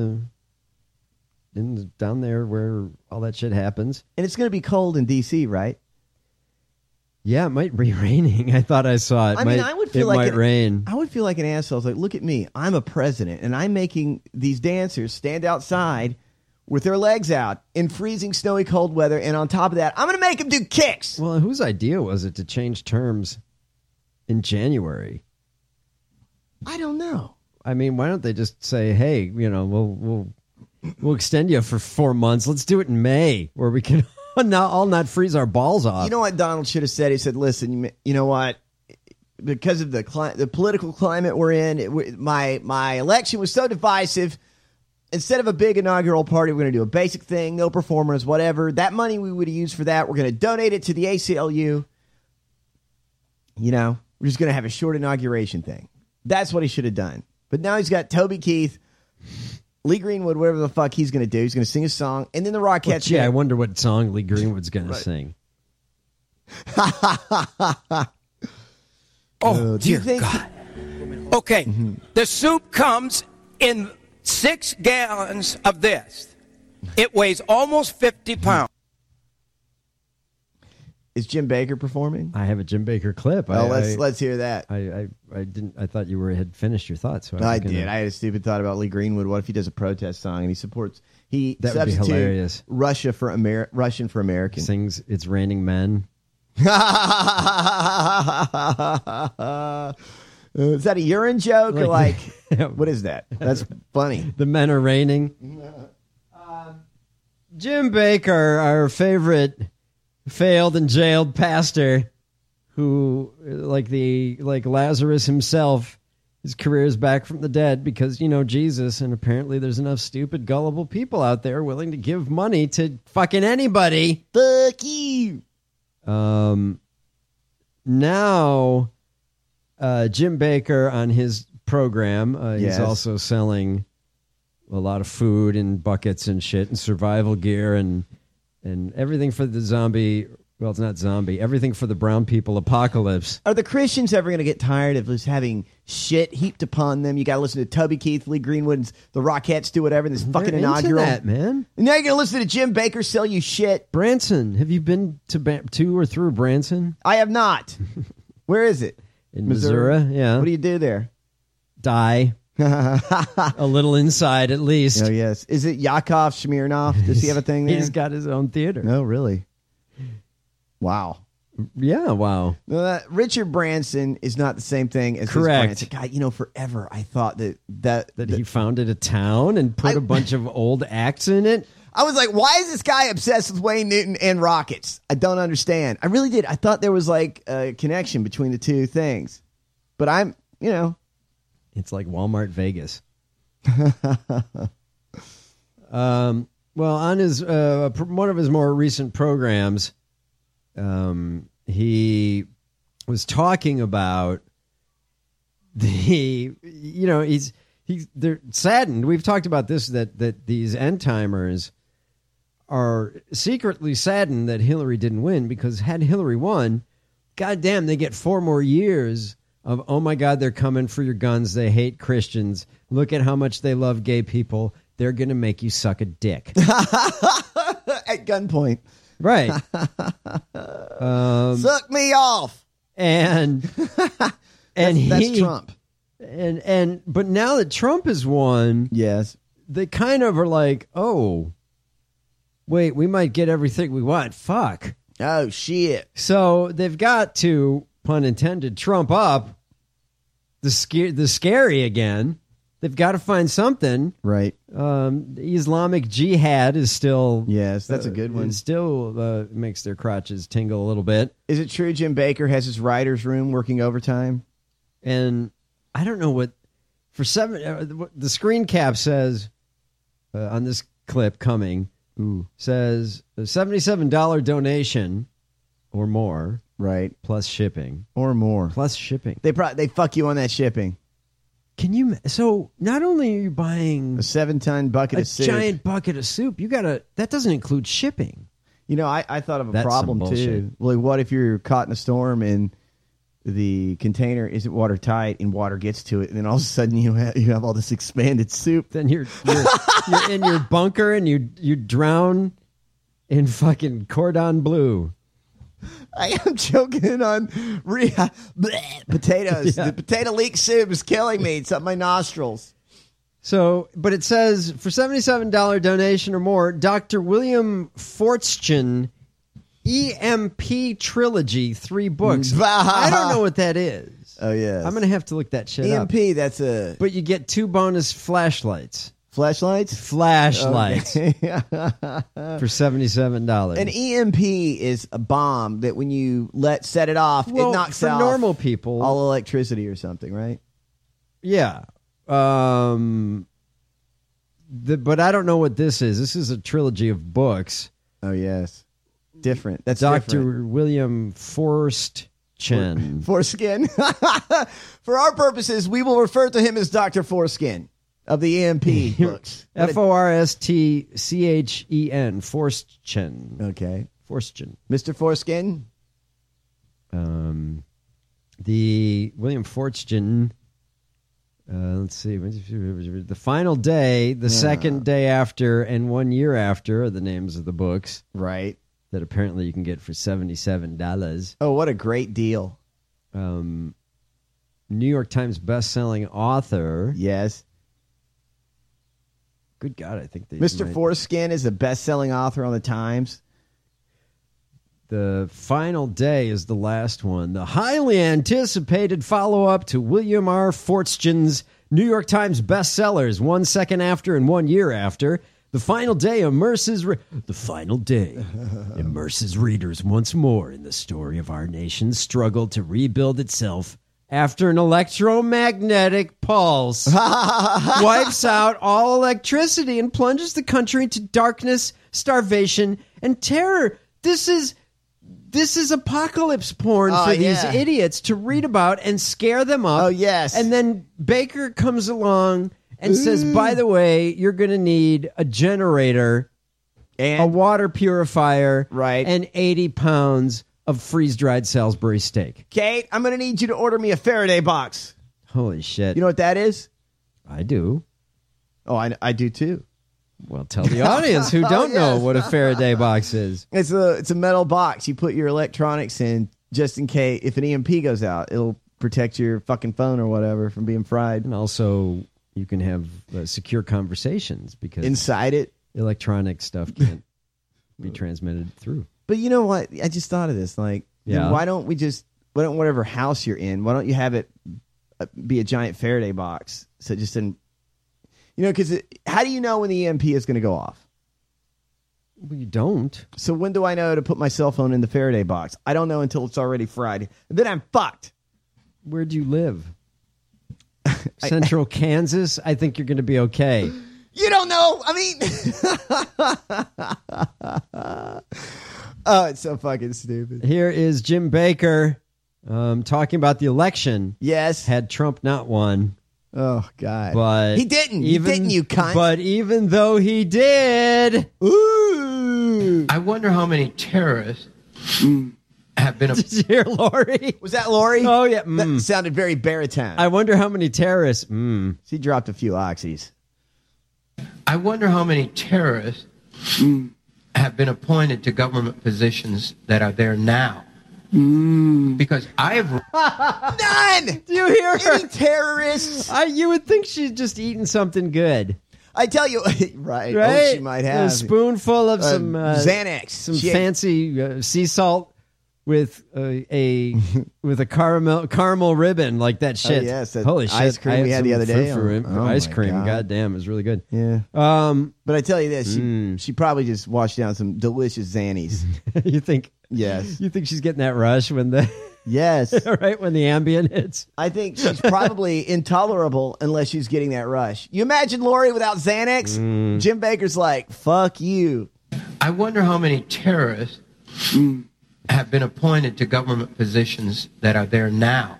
Down there where all that shit happens. And it's going to be cold in D.C., right? Yeah, it might be raining. I thought I saw it. I would feel like rain. I would feel like an asshole. It's like, look at me. I'm a president, and I'm making these dancers stand outside with their legs out in freezing, snowy, cold weather, and on top of that, I'm going to make them do kicks. Well, whose idea was it to change terms in January? I don't know. I mean, why don't they just say, hey, we'll extend you for 4 months. Let's do it in May where we can not freeze our balls off. You know what Donald should have said? He said, listen, you know what? Because of the political climate we're in, my election was so divisive. Instead of a big inaugural party, we're going to do a basic thing, no performers, whatever. That money we would have used for that, we're going to donate it to the ACLU. We're just going to have a short inauguration thing. That's what he should have done. But now he's got Toby Keith, Lee Greenwood, whatever the fuck he's going to do. He's going to sing a song, and then the Rockettes. I wonder what song Lee Greenwood's going to sing. Oh, dear God. Okay, the soup comes in 6 gallons of this. It weighs almost 50 pounds. Is Jim Baker performing? I have a Jim Baker clip. Let's hear that. I didn't. I thought you had finished your thoughts. So I did. I had a stupid thought about Lee Greenwood. What if he does a protest song and he supports? That would be hilarious. Russian for American. Sings "It's Raining Men." Is that a urine joke or like what is that? That's funny. The men are raining. Jim Baker, our favorite failed and jailed pastor, who like Lazarus himself, his career is back from the dead because Jesus, and apparently there's enough stupid, gullible people out there willing to give money to fucking anybody. Fuck you. Now, Jim Baker on his program, he's also selling a lot of food and buckets and shit and survival gear and everything for the zombie Well, it's not zombie. Everything for the brown people apocalypse. Are the Christians ever going to get tired of just having shit heaped upon them? You got to listen to Tubby Keith, Lee Greenwood, and the Rockettes do whatever. This fucking They're inaugural. into that, man. And now you're going to listen to Jim Baker sell you shit. Branson. Have you been to or through Branson? I have not. Where is it? In Missouri? Yeah. What do you do there? Die. A little inside, at least. Oh, yes. Is it Yakov Smirnoff? Does he have a thing there? He's got his own theater. No, really. Wow. Yeah, wow. Richard Branson is not the same thing as Correct. This Branson. God, forever I thought that he founded a town and put a bunch of old acts in it. I was like, why is this guy obsessed with Wayne Newton and rockets? I don't understand. I really did. I thought there was like a connection between the two things. But it's like Walmart Vegas. Well, on his one of his more recent programs, he was talking about they're saddened. We've talked about this, that these end timers are secretly saddened that Hillary didn't win, because had Hillary won, goddamn, they get 4 more years of, oh my God, they're coming for your guns. They hate Christians. Look at how much they love gay people. They're going to make you suck a dick. At gunpoint. Right. Suck me off. And that's Trump. But now that Trump has won, yes, they kind of are like, oh, wait, we might get everything we want. Fuck. Oh, shit. So they've got to, pun intended, Trump up the scary again. They've got to find something. Right. Islamic Jihad is still... Yes, that's a good one. Still makes their crotches tingle a little bit. Is it true Jim Baker has his writer's room working overtime? And I don't know what... the screen cap says on this clip coming, says a $77 donation or more. Right. Plus shipping. Or more. Plus shipping. They fuck you on that shipping. Can you? So not only are you buying a 7-ton bucket of soup, a giant bucket of soup, that doesn't include shipping. I thought of a problem too. Well, what if you're caught in a storm and the container isn't watertight and water gets to it, and then all of a sudden you have all this expanded soup? Then you're in your bunker and you drown in fucking cordon bleu. I am choking on potatoes. Yeah. The potato leek soup is killing me. It's up my nostrils. So, but it says for $77 donation or more, Dr. William Forstchen EMP Trilogy, 3 books. I don't know what that is. Oh, yeah. I'm going to have to look that shit up. EMP, that's a... But you get 2 bonus flashlights. Flashlights? Flashlights. Okay. For $77. An EMP is a bomb that when you set it off, it knocks for out normal people all electricity or something, right? Yeah. But I don't know what this is. This is a trilogy of books. Oh, yes. Different. That's Dr. different. William Forstchen. Foreskin. For our purposes, we will refer to him as Dr. Foreskin of the EMP books. Forstchen. Forstchen. Okay. Forstchen. Mr. Foreskin? The William Forstchen... let's see. The Final Day, the Second Day After, and 1 Year After are the names of the books. Right. That apparently you can get for $77. Oh, what a great deal. New York Times best-selling author. Yes. Good God, I think they Mr. Foreskin is a best-selling author on the Times. The Final Day is the last one. The highly anticipated follow-up to William R. Forstchen's New York Times bestsellers, 1 Second After and 1 Year After. The Final Day immerses readers once more in the story of our nation's struggle to rebuild itself after an electromagnetic pulse wipes out all electricity and plunges the country into darkness, starvation, and terror. This is apocalypse porn for these idiots to read about and scare them up. Oh, yes. And then Baker comes along and says, by the way, you're going to need a generator a water purifier, Right. and 80 pounds of freeze-dried Salisbury steak. Kate, I'm going to need you to order me a Faraday box. Holy shit. You know what that is? I do. Oh, I do too. Well, tell the audience who don't know what a Faraday box is. It's a metal box. You put your electronics in just in case if an EMP goes out, it'll protect your fucking phone or whatever from being fried. And also, you can have secure conversations because inside it, electronic stuff can't be transmitted through. But you know what? I just thought of this. Like, Yeah. why don't whatever house you're in, why don't you have it be a giant Faraday box? So it just didn't, because how do you know when the EMP is going to go off? Well, you don't. So when do I know to put my cell phone in the Faraday box? I don't know until it's already fried. And then I'm fucked. Where do you live? Central Kansas? I think you're going to be okay. You don't know. I mean, oh, it's so fucking stupid. Here is Jim Baker talking about the election. Yes. Had Trump not won. Oh, God. But he didn't. He didn't, you cunt. But even though he did. Ooh. I wonder how many terrorists have been... Did you hear Lori? Was that Lori? Oh, yeah. That sounded very baritone. I wonder how many terrorists... She dropped a few oxys. I wonder how many terrorists have been appointed to government positions that are there now. Because I've... None! Do you hear her? Any terrorists? You would think she's just eating something good. I tell you, right? Right? Oh, she might have a spoonful of some Xanax, some fancy sea salt with a caramel ribbon like that shit. Oh, yes, that holy shit! ice cream we had the other day. Ice cream, goddamn, it was really good. Yeah. But I tell you this, she probably just washed down some delicious Xannies. You think? Yes. You think she's getting that rush when the yes, right when the Ambien hits? I think she's probably intolerable unless she's getting that rush. You imagine Lori without Xanax? Jim Baker's like, fuck you. I wonder how many terrorists have been appointed to government positions that are there now.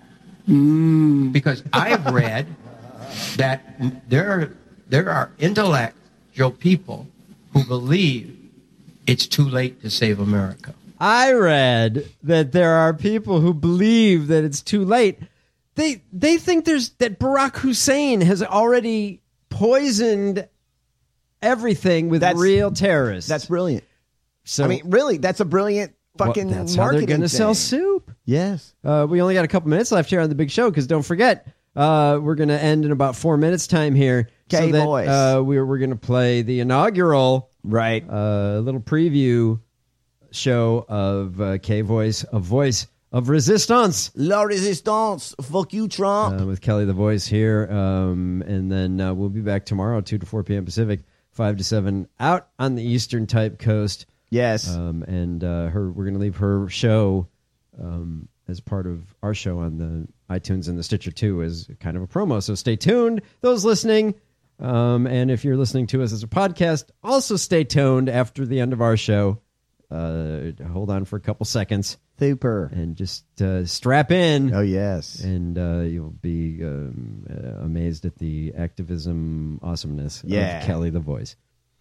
Because I've read that there are intellectual people who believe it's too late to save America. I read that there are people who believe that it's too late. They think that Barack Hussein has already poisoned everything with real terrorists. That's brilliant. So I mean, really, that's a brilliant fucking that's how marketing they're going to thing. sell soup. Yes. We only got a couple minutes left here on the big show because don't forget, we're going to end in about 4 minutes time here. Okay, so that, boys. We're going to play the inaugural little preview show of K-Voice, a voice of resistance. La resistance. Fuck you, Trump. With Kelly the Voice here. And then we'll be back tomorrow, 2 to 4 p.m. Pacific, 5 to 7 out on the Eastern type coast. Yes. And we're going to leave her show as part of our show on the iTunes and the Stitcher too as kind of a promo. So stay tuned, those listening. And if you're listening to us as a podcast, also stay tuned after the end of our show. Hold on for a couple seconds. Super. And just strap in. Oh, yes. And you'll be amazed at the activism awesomeness of Kelly the Voice.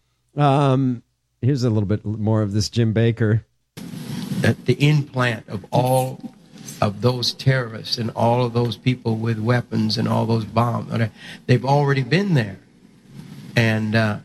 Here's a little bit more of this Jim Baker. At the implant of all of those terrorists and all of those people with weapons and all those bombs, they've already been there. And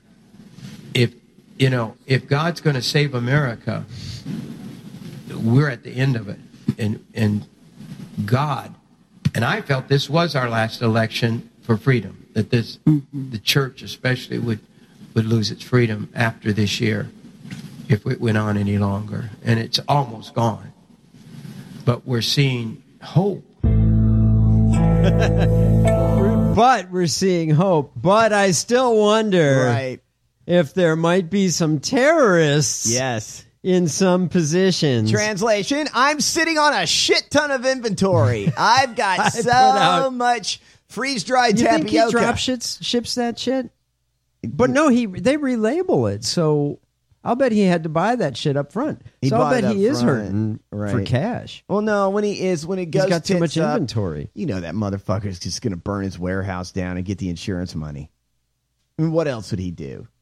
if God's going to save America, we're at the end of it. And God, and I felt this was our last election for freedom, that the church especially would lose its freedom after this year if it went on any longer. And it's almost gone. But we're seeing hope. But we're seeing hope. But I still wonder if there might be some terrorists in some positions. Translation, I'm sitting on a shit ton of inventory. I've got so much freeze-dried tapioca. You think he drop ships that shit? But no, they relabel it, so I'll bet he had to buy that shit up front. So I'll bet he is hurting for cash. Well, no, when it goes, he's got too much inventory. You know that motherfucker's just going to burn his warehouse down and get the insurance money. I mean, what else would he do?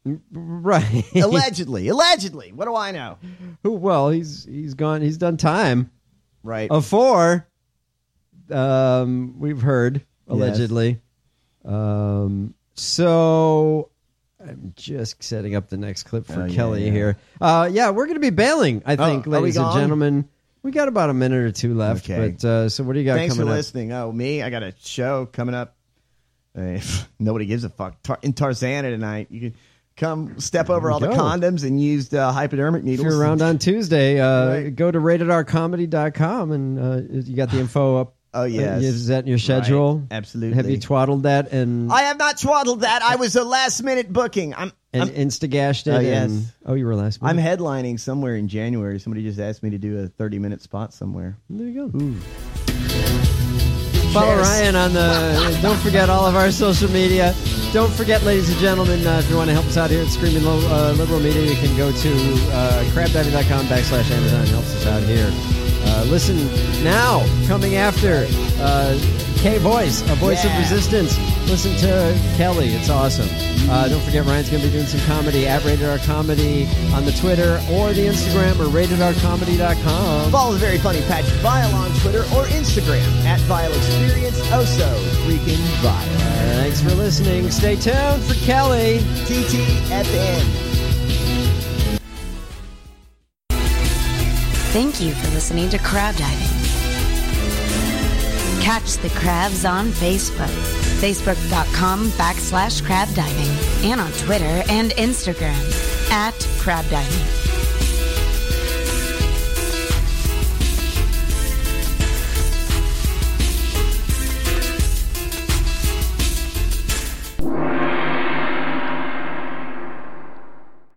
Right. Allegedly. What do I know? Well, he's gone. He's done time. Right. Of 4. We've heard allegedly. Yes. So I'm just setting up the next clip for Kelly here. We're going to be bailing, I think, ladies and gentlemen. We got about a minute or 2 left. Okay. But so what do you got Thanks coming for up? listening. Oh, me? I got a show coming up. Nobody gives a fuck. In Tarzana tonight. You can come step over all the condoms and use hypodermic needles. If you're around on Tuesday, go to ratedrcomedy.com and you got the info up. Oh, yes. Is that in your schedule? Right. Absolutely. Have you twaddled that? And I have not twaddled that. I was a last-minute booking. I'm Instagashed it? Oh, yes. You were last minute? I'm headlining somewhere in January. Somebody just asked me to do a 30-minute spot somewhere. There you go. Ooh. Follow Ryan on the... Don't forget all of our social media. Don't forget, ladies and gentlemen, if you want to help us out here at Screaming Liberal Media, you can go to crabdiving.com/Amazon. Helps us out here. Listen now, coming after K-Voice, a voice of resistance. Listen to Kelly. It's awesome. Don't forget, Ryan's going to be doing some comedy at Rated R Comedy on the Twitter or the Instagram or ratedrcomedy.com. Follow the very funny Patrick Vile on Twitter or Instagram at Vile Experience. Oh, so freaking Vile. Thanks for listening. Stay tuned for Kelly. TTFN. Thank you for listening to Crab Diving. Catch the crabs on Facebook, facebook.com/crabdiving, and on Twitter and Instagram @crabdiving.